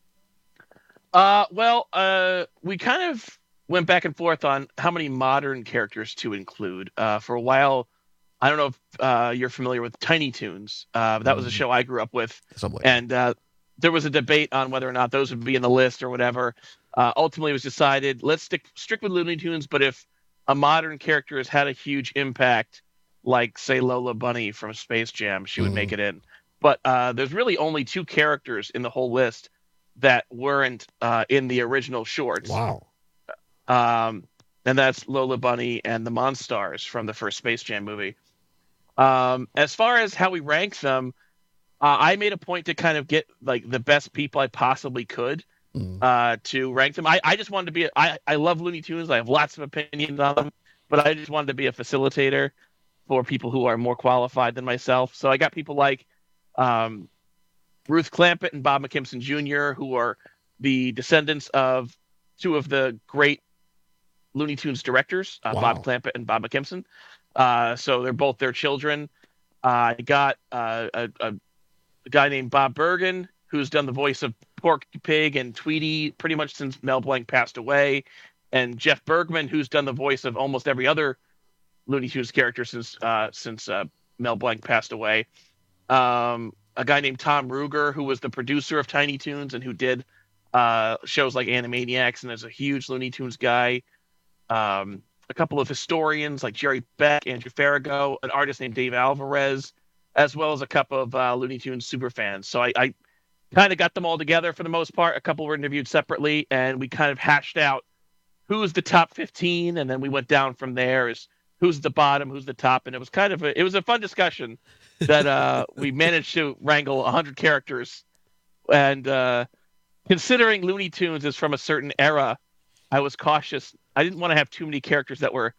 We kind of went back and forth on how many modern characters to include. For a while, I don't know if you're familiar with Tiny Toons. That was a show I grew up with. And there was a debate on whether or not those would be in the list or whatever. Ultimately, it was decided, let's stick strict with Looney Tunes, but if a modern character has had a huge impact, like, say, Lola Bunny from Space Jam, she would make it in. But there's really only two characters in the whole list that weren't in the original shorts. Wow. And that's Lola Bunny and the Monstars from the first Space Jam movie. As far as how we rank them, I made a point to kind of get like the best people I possibly could to rank them. I just wanted to be I love Looney Tunes. I have lots of opinions on them, but I just wanted to be a facilitator for people who are more qualified than myself. So I got people like Ruth Clampett and Bob McKimson Jr., who are the descendants of two of the great Looney Tunes directors, Bob Clampett and Bob McKimson. So they're both their children. I got a guy named Bob Bergen, who's done the voice of Porky Pig and Tweety pretty much since Mel Blanc passed away, and Jeff Bergman, who's done the voice of almost every other Looney Tunes character since Mel Blanc passed away. A guy named Tom Ruger, who was the producer of Tiny Toons and who did shows like Animaniacs and is a huge Looney Tunes guy. A couple of historians like Jerry Beck, Andrew Farrago, an artist named Dave Alvarez, as well as a couple of Looney Tunes super fans. So I kind of got them all together for the most part. A couple were interviewed separately, and we kind of hashed out who's the top 15, and then we went down from there as who's the bottom, who's the top, and it was kind of a fun discussion that we managed to wrangle 100 characters And considering Looney Tunes is from a certain era, I was cautious. I didn't want to have too many characters that were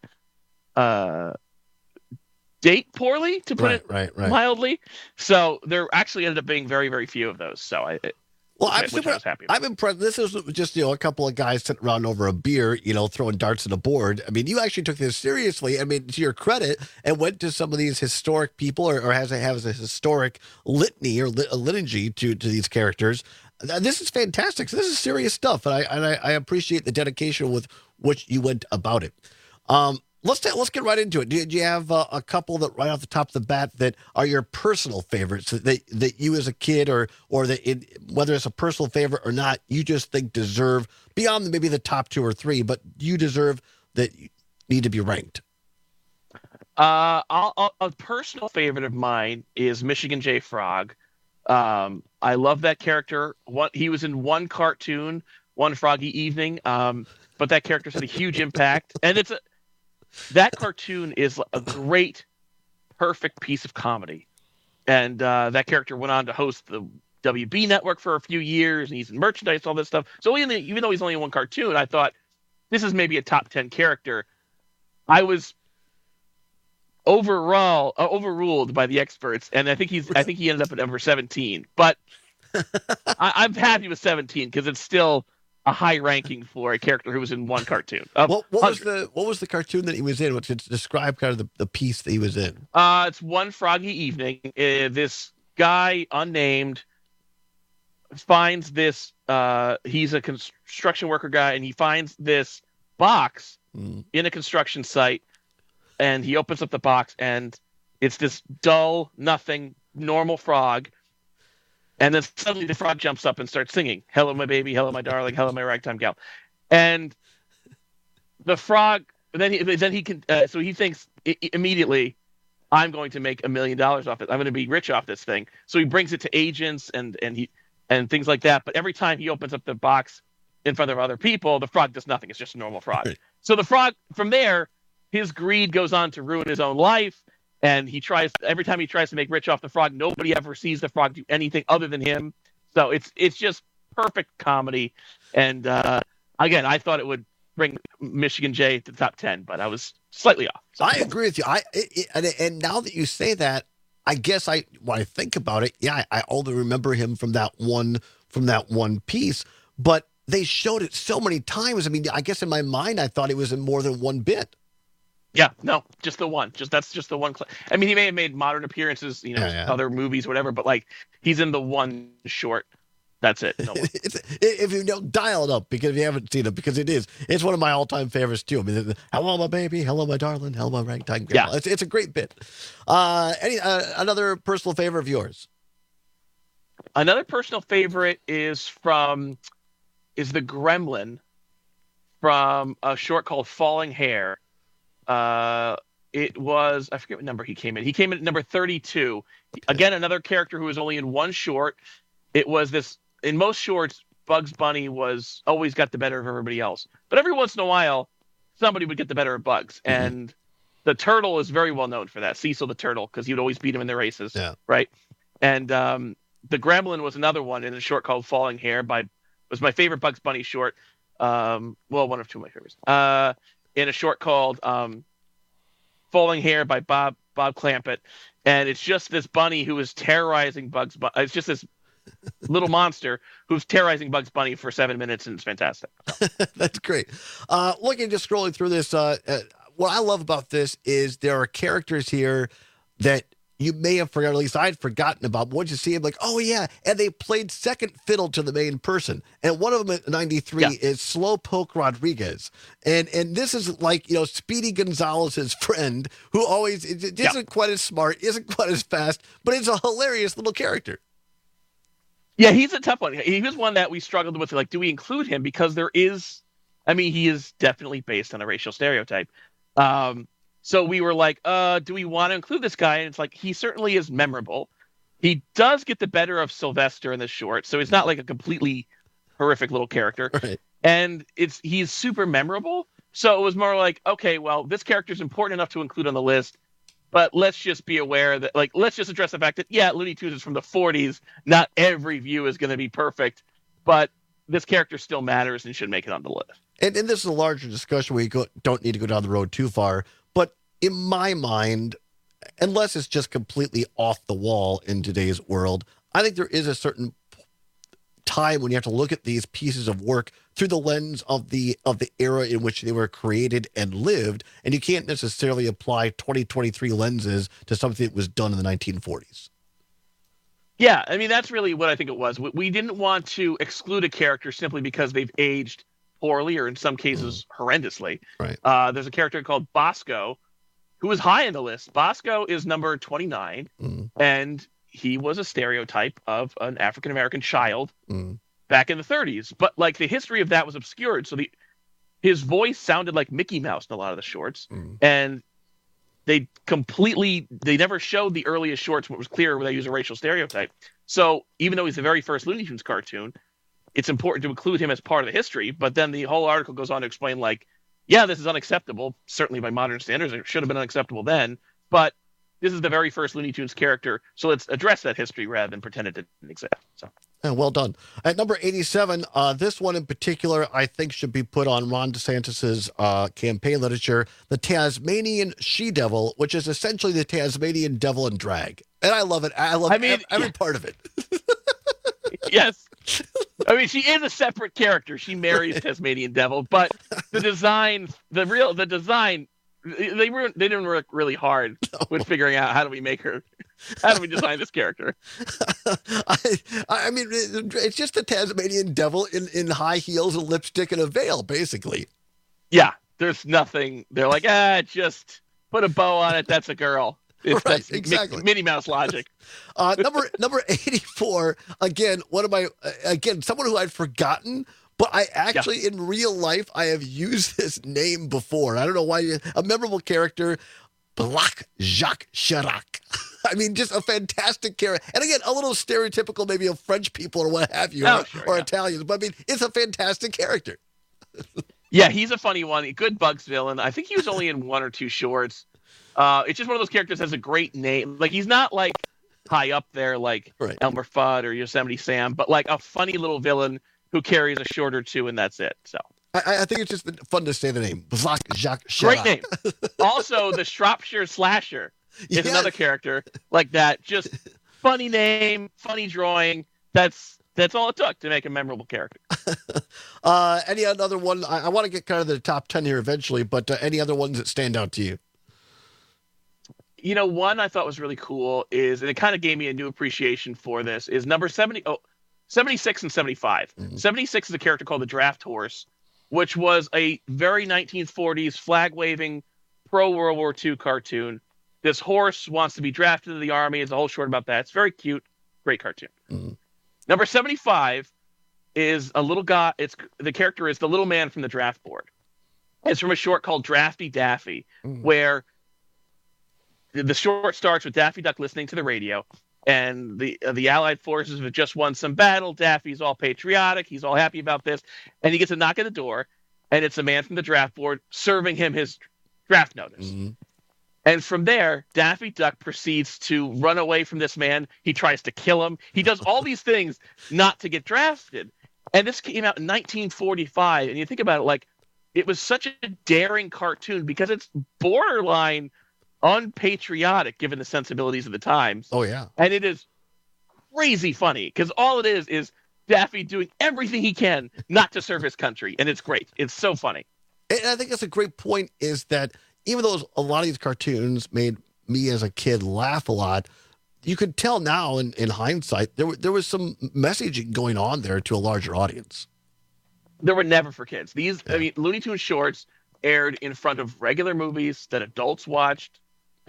date poorly, to put it mildly. So there actually ended up being very, very few of those. So I was happy about. I'm impressed. This is just, a couple of guys sitting around over a beer, throwing darts at a board. I mean, you actually took this seriously. I mean, to your credit, and went to some of these historic people, or has a historic litany or a liturgy to these characters. This is fantastic. So this is serious stuff, and I appreciate the dedication with which you went about it. Let's get right into it. Do you have a couple that right off the top of the bat that are your personal favorites that you as a kid or that whether it's a personal favorite or not, you just think deserve beyond maybe the top 2 or 3, but you deserve that need to be ranked? A personal favorite of mine is Michigan J. Frog. I love that character. He was in one cartoon, One Froggy Evening, but that character's had a huge impact, and that cartoon is a great, perfect piece of comedy. And that character went on to host the WB network for a few years, and he's in merchandise, all this stuff. So even though he's only in one cartoon, I thought this is maybe a top 10 character. I was overruled by the experts, and I think he ended up at number 17. But I'm happy with 17 because it's still a high ranking for a character who was in one cartoon. What was the cartoon that he was in? What's describe kind of the piece that he was in? It's One Froggy Evening. This guy, unnamed, finds this. He's a construction worker guy, and he finds this box in a construction site, and he opens up the box, and it's this dull, nothing, normal frog. And then suddenly the frog jumps up and starts singing, "Hello, my baby. Hello, my darling. Hello, my ragtime gal." And the frog, then he can. So he thinks immediately, "I'm going to make $1 million off it. I'm going to be rich off this thing." So he brings it to agents and things like that. But every time he opens up the box in front of other people, the frog does nothing. It's just a normal frog. Right. So the frog, from there, his greed goes on to ruin his own life. And every time he tries to make rich off the frog, nobody ever sees the frog do anything other than him. So it's just perfect comedy. And again, I thought it would bring Michigan J to the top 10, but I was slightly off. So. I agree with you. And now that you say that, I guess when I think about it, I only remember him from that one piece. But they showed it so many times. I mean, I guess in my mind, I thought he was in more than one bit. Yeah, no, just the one. That's just the one. I mean, he may have made modern appearances, other movies, whatever, but he's in the one short. That's it. No if you don't dial it up, because if you haven't seen it, because it's one of my all-time favorites too. I mean, "Hello, my baby. Hello, my darling. Hello, my ragtime girl." Yeah, it's a great bit. Another personal favorite of yours? Another personal favorite is the Gremlin from a short called Falling Hair. It was, I forget what number he came in. He came in at number 32. Again, another character who was only in one short. It was this, in most shorts, Bugs Bunny was always got the better of everybody else. But every once in a while, somebody would get the better of Bugs. Mm-hmm. And the turtle is very well known for that. Cecil the turtle, because he would always beat him in the races. Yeah. Right. And the Gremlin was another one in a short called Falling Hair was my favorite Bugs Bunny short. One of two of my favorites. In a short called Falling Hair by Bob Clampett. And it's just this bunny who is terrorizing Bugs Bunny. It's just this little monster who's terrorizing Bugs Bunny for 7 minutes, and it's fantastic. That's great. Just scrolling through this, what I love about this is there are characters here that you may have forgotten, at least I'd forgotten about. But once you see him, oh yeah, and they played second fiddle to the main person. And one of them at 93 is Slowpoke Rodriguez. And this is Speedy Gonzalez's friend, who always isn't quite as smart, isn't quite as fast, but is a hilarious little character. Yeah, he's a tough one. He was one that we struggled with, do we include him? Because he is definitely based on a racial stereotype. So we were like, do we want to include this guy? And it's he certainly is memorable. He does get the better of Sylvester in this short, so he's not a completely horrific little character. Right. And he's super memorable. So it was more okay, well, this character's important enough to include on the list, But let's just be aware that, like, let's just address the fact that, yeah, Looney Tunes is from the 40s. Not every view is going to be perfect, but this character still matters and should make it on the list. And this is a larger discussion where you don't need to go down the road too far. But in my mind, unless it's just completely off the wall in today's world, I think there is a certain time when you have to look at these pieces of work through the lens of the era in which they were created and lived, and you can't necessarily apply 2023 lenses to something that was done in the 1940s. Yeah, I mean, that's really what I think it was. We didn't want to exclude a character simply because they've aged poorly or in some cases horrendously. Right. There's a character called Bosco who is high on the list. Bosco is number 29, and he was a stereotype of an African-American child back in the 30s. But, like, the history of that was obscured. So his voice sounded like Mickey Mouse in a lot of the shorts. And they never showed the earliest shorts when it was clear where they use a racial stereotype. So even though he's the very first Looney Tunes cartoon, it's important to include him as part of the history. But then the whole article goes on to explain, like, yeah, this is unacceptable, certainly by modern standards. It should have been unacceptable then. But this is the very first Looney Tunes character, so let's address that history rather than pretend it didn't exist. So. Well done. At number 87, this one in particular, I think should be put on Ron DeSantis's campaign literature, the Tasmanian She-Devil, which is essentially the Tasmanian devil in drag. And I love it. I love every part of it. Yes. I mean, she is a separate character. She marries Tasmanian Devil, but the design, they didn't work really hard with figuring out how do we design this character. I mean, it's just the Tasmanian Devil in high heels and lipstick and a veil, basically. Yeah, there's nothing. They're like, just put a bow on it. That's a girl. That's exactly Minnie Mouse logic. Number 84. Again, someone who I'd forgotten. But I actually, in real life, I have used this name before. I don't know why. A memorable character, Black Jacques Chirac. I mean, just a fantastic character. And again, a little stereotypical maybe of French people or what have you, or Italians. But I mean, it's a fantastic character. Yeah, he's a funny one. A good Bugs villain. I think he was only in one or two shorts. It's just one of those characters that has a great name. Like, he's not like high up there like Elmer Fudd or Yosemite Sam, but like a funny little villain who carries a short or two, and that's it. So I think it's just been fun to say the name. Black Jacques Chirac. Great name. Also, the Shropshire Slasher is another character like that. Just funny name, funny drawing. That's all it took to make a memorable character. Any other one? I want to get kind of the top 10 here eventually, but any other ones that stand out to you? You know, one I thought was really cool is, and it kind of gave me a new appreciation for this, is number 76 and 75. 76 is a character called the Draft Horse, which was a very 1940s flag-waving pro-World War II cartoon. This horse wants to be drafted into the army. It's a whole short about that. It's very cute. Great cartoon. Number 75 is a little guy. The character is the little man from the draft board. It's from a short called Drafty Daffy, where the short starts with Daffy Duck listening to the radio, and the Allied forces have just won some battle. Daffy's all patriotic. He's all happy about this. And he gets a knock at the door, and it's a man from the draft board serving him his draft notice. And from there, Daffy Duck proceeds to run away from this man. He tries to kill him. He does all these things not to get drafted. And this came out in 1945. And you think about it, like, it was such a daring cartoon because it's borderline unpatriotic given the sensibilities of the times. Oh, yeah. And it is crazy funny because all it is Daffy doing everything he can not to serve his country. And it's great. It's so funny. And I think that's a great point, is that even though a lot of these cartoons made me as a kid laugh a lot, you could tell now in hindsight, there was some messaging going on there to a larger audience. They were never for kids. I mean, Looney Tunes shorts aired in front of regular movies that adults watched.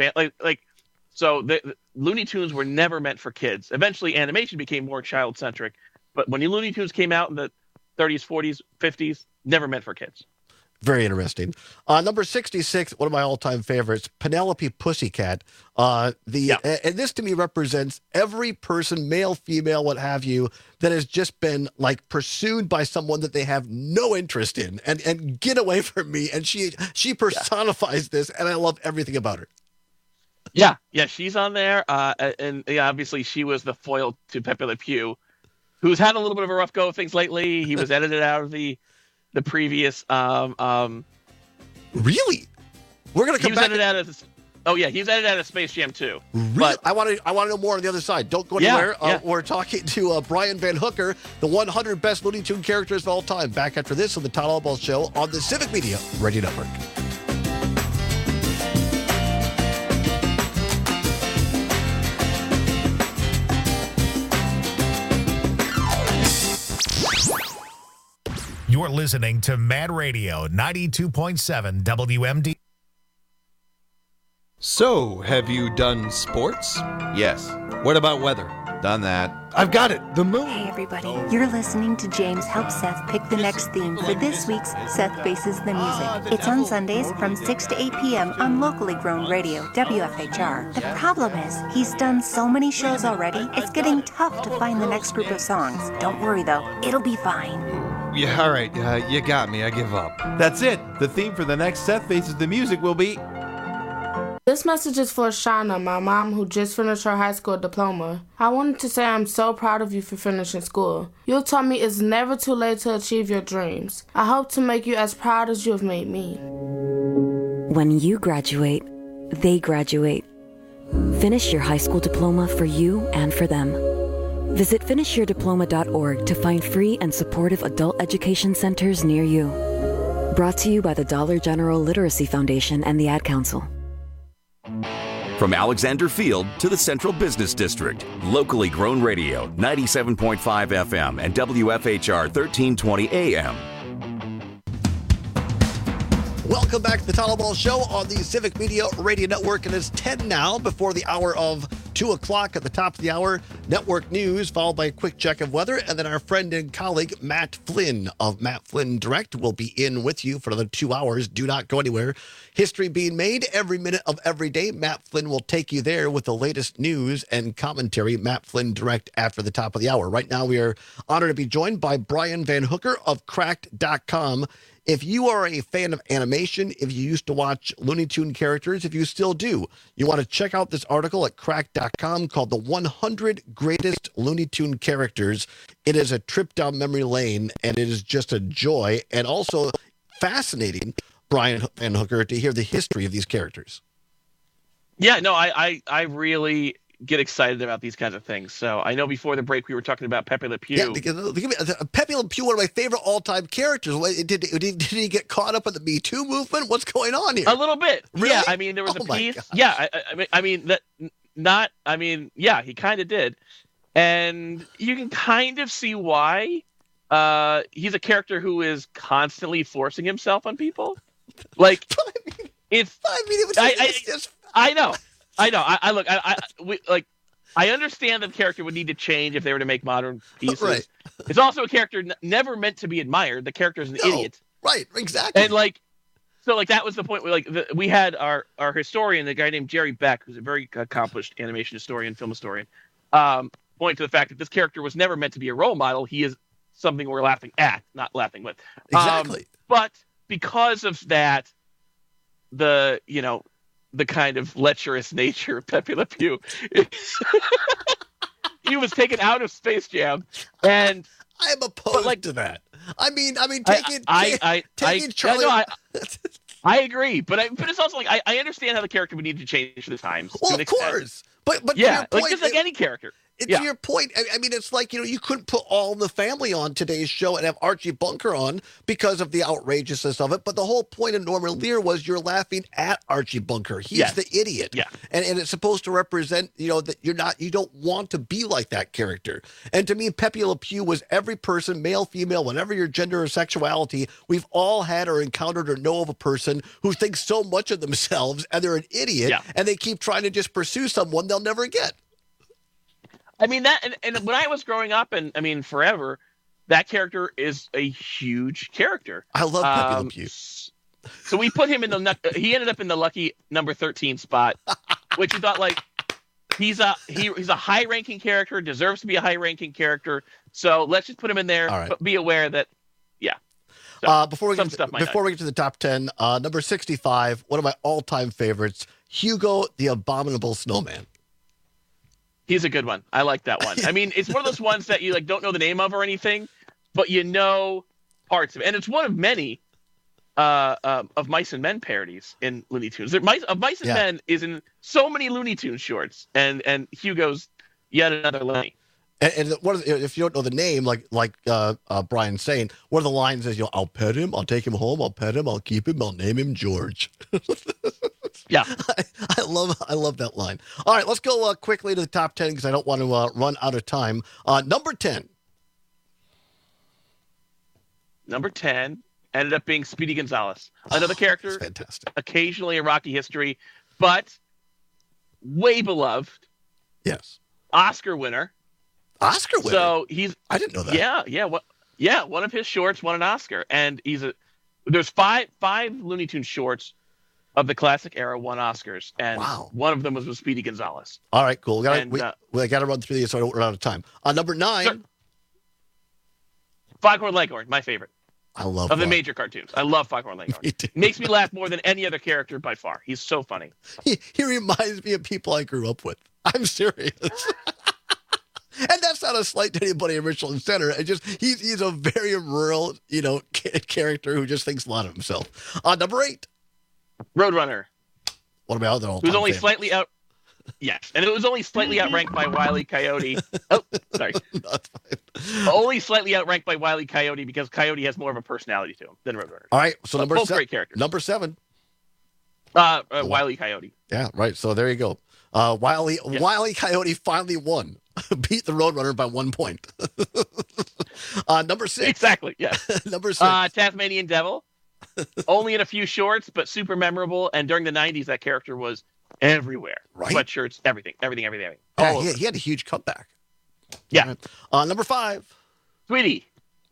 So the Looney Tunes were never meant for kids. Eventually, animation became more child-centric. But when Looney Tunes came out in the 30s, 40s, 50s, never meant for kids. Very interesting. Number 66, one of my all-time favorites, Penelope Pussycat. And this to me represents every person, male, female, what have you, that has just been like pursued by someone that they have no interest in, and get away from me. And she personifies this, and I love everything about her. Yeah, she's on there, and obviously she was the foil to Pepe Le Pew, who's had a little bit of a rough go of things lately. He was edited out of the previous. Really? We're gonna come back. He was edited out of Space Jam 2. Really? But I want to know more on the other side. Don't go anywhere. We're talking to Brian Van Hooker, the 100 best Looney Tune characters of all time. Back after this on the Todd Albaugh Show on the Civic Media Radio Network. You're listening to Mad Radio 92.7 WMD. So, have you done sports? Yes. What about weather? Done that. I've got it. The moon. Hey, everybody. You're listening to James help Seth pick the next theme for this week's Seth Faces the Music. It's on Sundays from 6 to 8 p.m. on locally grown radio, WFHR. The problem is, he's done so many shows already, it's getting tough to find the next group of songs. Don't worry, though. It'll be fine. Yeah, all right. You got me. I give up. That's it. The theme for the next Seth Faces the Music will be... This message is for Shauna, my mom, who just finished her high school diploma. I wanted to say I'm so proud of you for finishing school. You taught me it's never too late to achieve your dreams. I hope to make you as proud as you have made me. When you graduate, they graduate. Finish your high school diploma for you and for them. Visit finishyourdiploma.org to find free and supportive adult education centers near you. Brought to you by the Dollar General Literacy Foundation and the Ad Council. From Alexander Field to the Central Business District, locally grown radio, 97.5 FM and WFHR 1320 AM. Welcome back to the Todd Albaugh Show on the Civic Media Radio Network. It is 10 now before the hour of 2 o'clock. At the top of the hour, network news, followed by a quick check of weather. And then our friend and colleague, Matt Flynn of Matt Flynn Direct, will be in with you for another 2 hours. Do not go anywhere. History being made every minute of every day. Matt Flynn will take you there with the latest news and commentary. Matt Flynn Direct after the top of the hour. Right now, we are honored to be joined by Brian Van Hooker of Cracked.com. If you are a fan of animation, if you used to watch Looney Tune characters, if you still do, you want to check out this article at Cracked.com called The 100 Greatest Looney Tune Characters. It is a trip down memory lane, and it is just a joy and also fascinating, Brian Van Hooker, to hear the history of these characters. Yeah, no, I really get excited about these kinds of things. So I know before the break we were talking about Pepe Le Pew. Yeah, Pepe Le Pew, one of my favorite all-time characters. Did he get caught up in the Me Too movement? What's going on here? A little bit. Really? Yeah, I mean, there was a piece. Gosh. Yeah, he kind of did. And you can kind of see why. He's a character who is constantly forcing himself on people. Like, I know. I understand that the character would need to change if they were to make modern pieces. Right. It's also a character never meant to be admired. The character is an idiot. Right, exactly. And that was the point where we had our historian, the guy named Jerry Beck, who's a very accomplished animation historian, film historian, point to the fact that this character was never meant to be a role model. He is something we're laughing at, not laughing with. Exactly. But because of that, the kind of lecherous nature of Pepe Le Pew. He was taken out of Space Jam, and I'm opposed to that. I mean, taking Charlie. I agree, but it's also like I understand how the character would need to change for the times. Well, of course, but yeah, to your point, just like any character. To your point, I mean, it's like, you couldn't put All in the Family on today's show and have Archie Bunker on because of the outrageousness of it. But the whole point of Norman Lear was you're laughing at Archie Bunker. He's the idiot. Yeah. And it's supposed to represent, that you don't want to be like that character. And to me, Pepe Le Pew was every person, male, female, whatever your gender or sexuality, we've all had or encountered or know of a person who thinks so much of themselves and they're an idiot and they keep trying to just pursue someone they'll never get. I mean, that, and when I was growing up, and I mean, forever, that character is a huge character. I love Pepe Le Pew. So we put him in he ended up in the lucky number 13 spot, which you thought, like, he's a high-ranking character, deserves to be a high-ranking character. So let's just put him in there, but be aware that, So, before we get to the top 10, number 65, one of my all-time favorites, Hugo the Abominable Snowman. He's a good one. I like that one. I mean, it's one of those ones that you like don't know the name of or anything, but you know parts of it. And it's one of many of Mice and Men parodies in Looney Tunes. Mice and Men is in so many Looney Tunes shorts, and Hugo's yet another Lenny. And if you don't know the name, like Brian's saying, one of the lines is, I'll pet him, I'll take him home, I'll pet him, I'll keep him, I'll name him George. Yeah, I love that line. All right, let's go quickly to the top 10 because I don't want to run out of time. Number 10. Number 10 ended up being Speedy Gonzalez, another character, fantastic, occasionally in Rocky history, but way beloved. Yes, Oscar winner. Oscar winner. So I didn't know that. Yeah. One of his shorts won an Oscar, and there's five Looney Tunes shorts of the classic era won Oscars, and one of them was with Speedy Gonzalez. All right, cool. We got to run through these so I don't run out of time. Number 9. Sure. Foghorn Leghorn, my favorite. I love the major cartoons. I love Foghorn Leghorn. Makes me laugh more than any other character by far. He's so funny. He reminds me of people I grew up with. I'm serious. And that's not a slight to anybody in Richland Center. It just he's a very rural, character who just thinks a lot of himself. Number 8. Roadrunner. What about that? Who's only slightly out? Yes, and it was only slightly outranked by Wile E. Coyote. Oh, sorry. Only slightly outranked by Wile E. Coyote because Coyote has more of a personality to him than Roadrunner. All right, so both great characters. Number 7. Wile E. Coyote. Yeah, right. So there you go. Wile E. Coyote finally won. Beat the Roadrunner by 1 point. Number 6. Exactly. Yeah. Number 6. Tasmanian Devil. Only in a few shorts, but super memorable. And during the 90s, that character was everywhere. Right. Sweatshirts, everything. Oh, he had a huge comeback. Yeah. Right. Number 5. Tweety.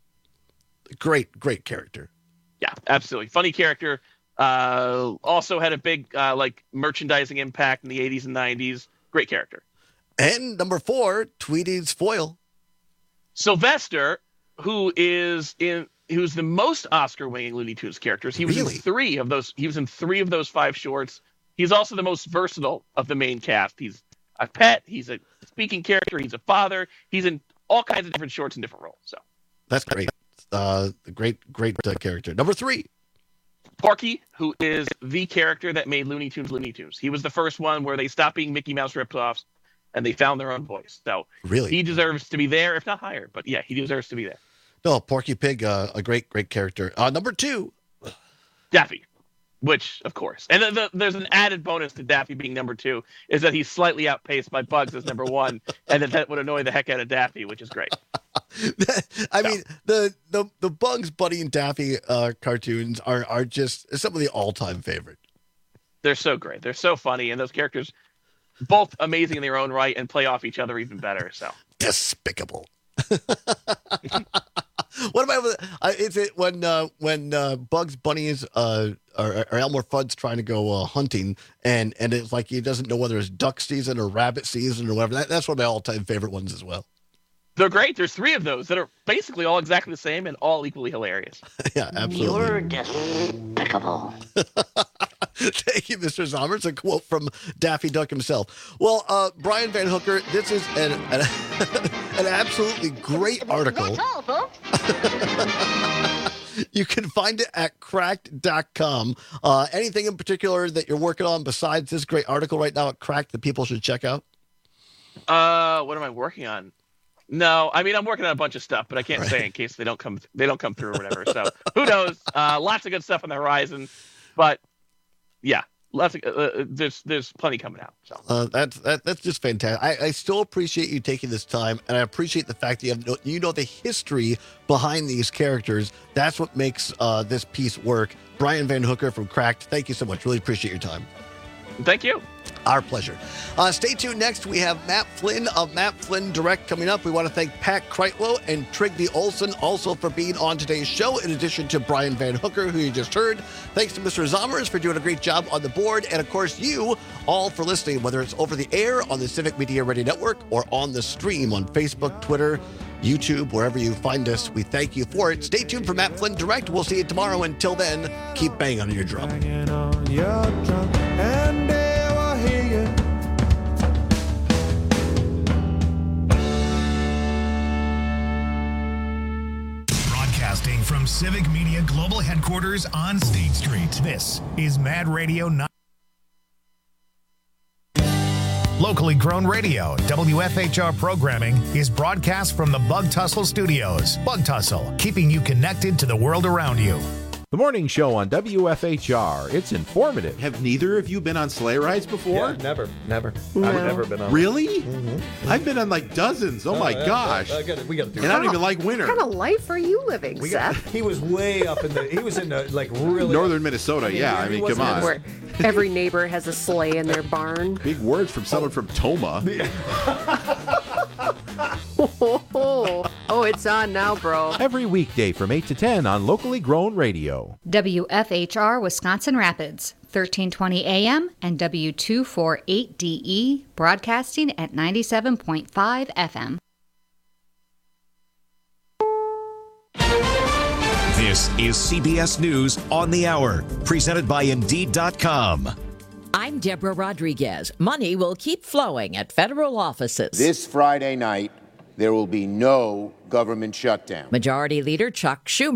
Great character. Yeah, absolutely. Funny character. Also had a big merchandising impact in the 80s and 90s. Great character. And number 4, Tweety's foil. Sylvester, who's the most Oscar-winning Looney Tunes characters. He was in 3 of those. He was in 3 of those 5 shorts. He's also the most versatile of the main cast. He's a pet. He's a speaking character. He's a father. He's in all kinds of different shorts and different roles. So that's great. Great character. Number 3. Porky, who is the character that made Looney Tunes Looney Tunes. He was the first one where they stopped being Mickey Mouse ripoffs and they found their own voice. So really, he deserves to be there, if not higher. But yeah, he deserves to be there. No, Porky Pig, a great character. Number 2, Daffy, which of course, and there's an added bonus to Daffy being number 2 is that he's slightly outpaced by Bugs as number 1, and that would annoy the heck out of Daffy, which is great. I mean, the Bugs Bunny and Daffy cartoons are just some of the all-time favorite. They're so great. They're so funny, and those characters both amazing in their own right and play off each other even better. So despicable. What about is it when Bugs Bunny's or Elmer Fudd's trying to go hunting and it's like he doesn't know whether it's duck season or rabbit season or whatever. That's one of my all-time favorite ones as well. They're great. There's 3 of those that are basically all exactly the same and all equally hilarious. Yeah, absolutely. You're despicable. Thank you, Mr. Zommers. A quote from Daffy Duck himself. Well, Brian Van Hooker, this is an absolutely great article. That's all, folks. You can find it at cracked.com. Anything in particular that you're working on besides this great article right now at Cracked that people should check out? What am I working on? No, I mean I'm working on a bunch of stuff, but I can't say in case they don't come through or whatever. So who knows? Lots of good stuff on the horizon, but yeah, lots of there's plenty coming out. So that's just fantastic. I still appreciate you taking this time, and I appreciate the fact that you know the history behind these characters. That's what makes this piece work. Brian Van Hooker from Cracked, thank you so much. Really appreciate your time. Thank you. Our pleasure. Stay tuned. Next, we have Matt Flynn of Matt Flynn Direct coming up. We want to thank Pat Kreitlow and Trigby Olson also for being on today's show, in addition to Brian Van Hooker, who you just heard. Thanks to Mr. Zommers for doing a great job on the board. And, of course, you all for listening, whether it's over the air on the Civic Media Radio Network or on the stream on Facebook, Twitter, YouTube, wherever you find us. We thank you for it. Stay tuned for Matt Flynn Direct. We'll see you tomorrow. Until then, keep banging on your drum. And From Civic Media Global Headquarters on State Street, this is Mad Radio 9. Locally grown radio, WFHR programming is broadcast from the Bug Tussle Studios. Bug Tussle, keeping you connected to the world around you. The morning show on WFHR. It's informative. Have neither of you been on sleigh rides before? Yeah, never. No. I've never been on. Really? Mm-hmm. I've been on like dozens. Oh my gosh. We got to do and I don't even like winter. What kind of life are you living, Seth? He was way up in the. He was in the like really northern Minnesota. Yeah, I mean, come on. Where every neighbor has a sleigh in their barn. Big words from someone from Toma. Oh, it's on now, bro. Every weekday from 8 to 10 on Locally Grown Radio. WFHR Wisconsin Rapids, 1320 AM and W248DE, broadcasting at 97.5 FM. This is CBS News on the Hour, presented by Indeed.com. I'm Deborah Rodriguez. Money will keep flowing at federal offices. This Friday night, there will be no government shutdown. Majority Leader Chuck Schumer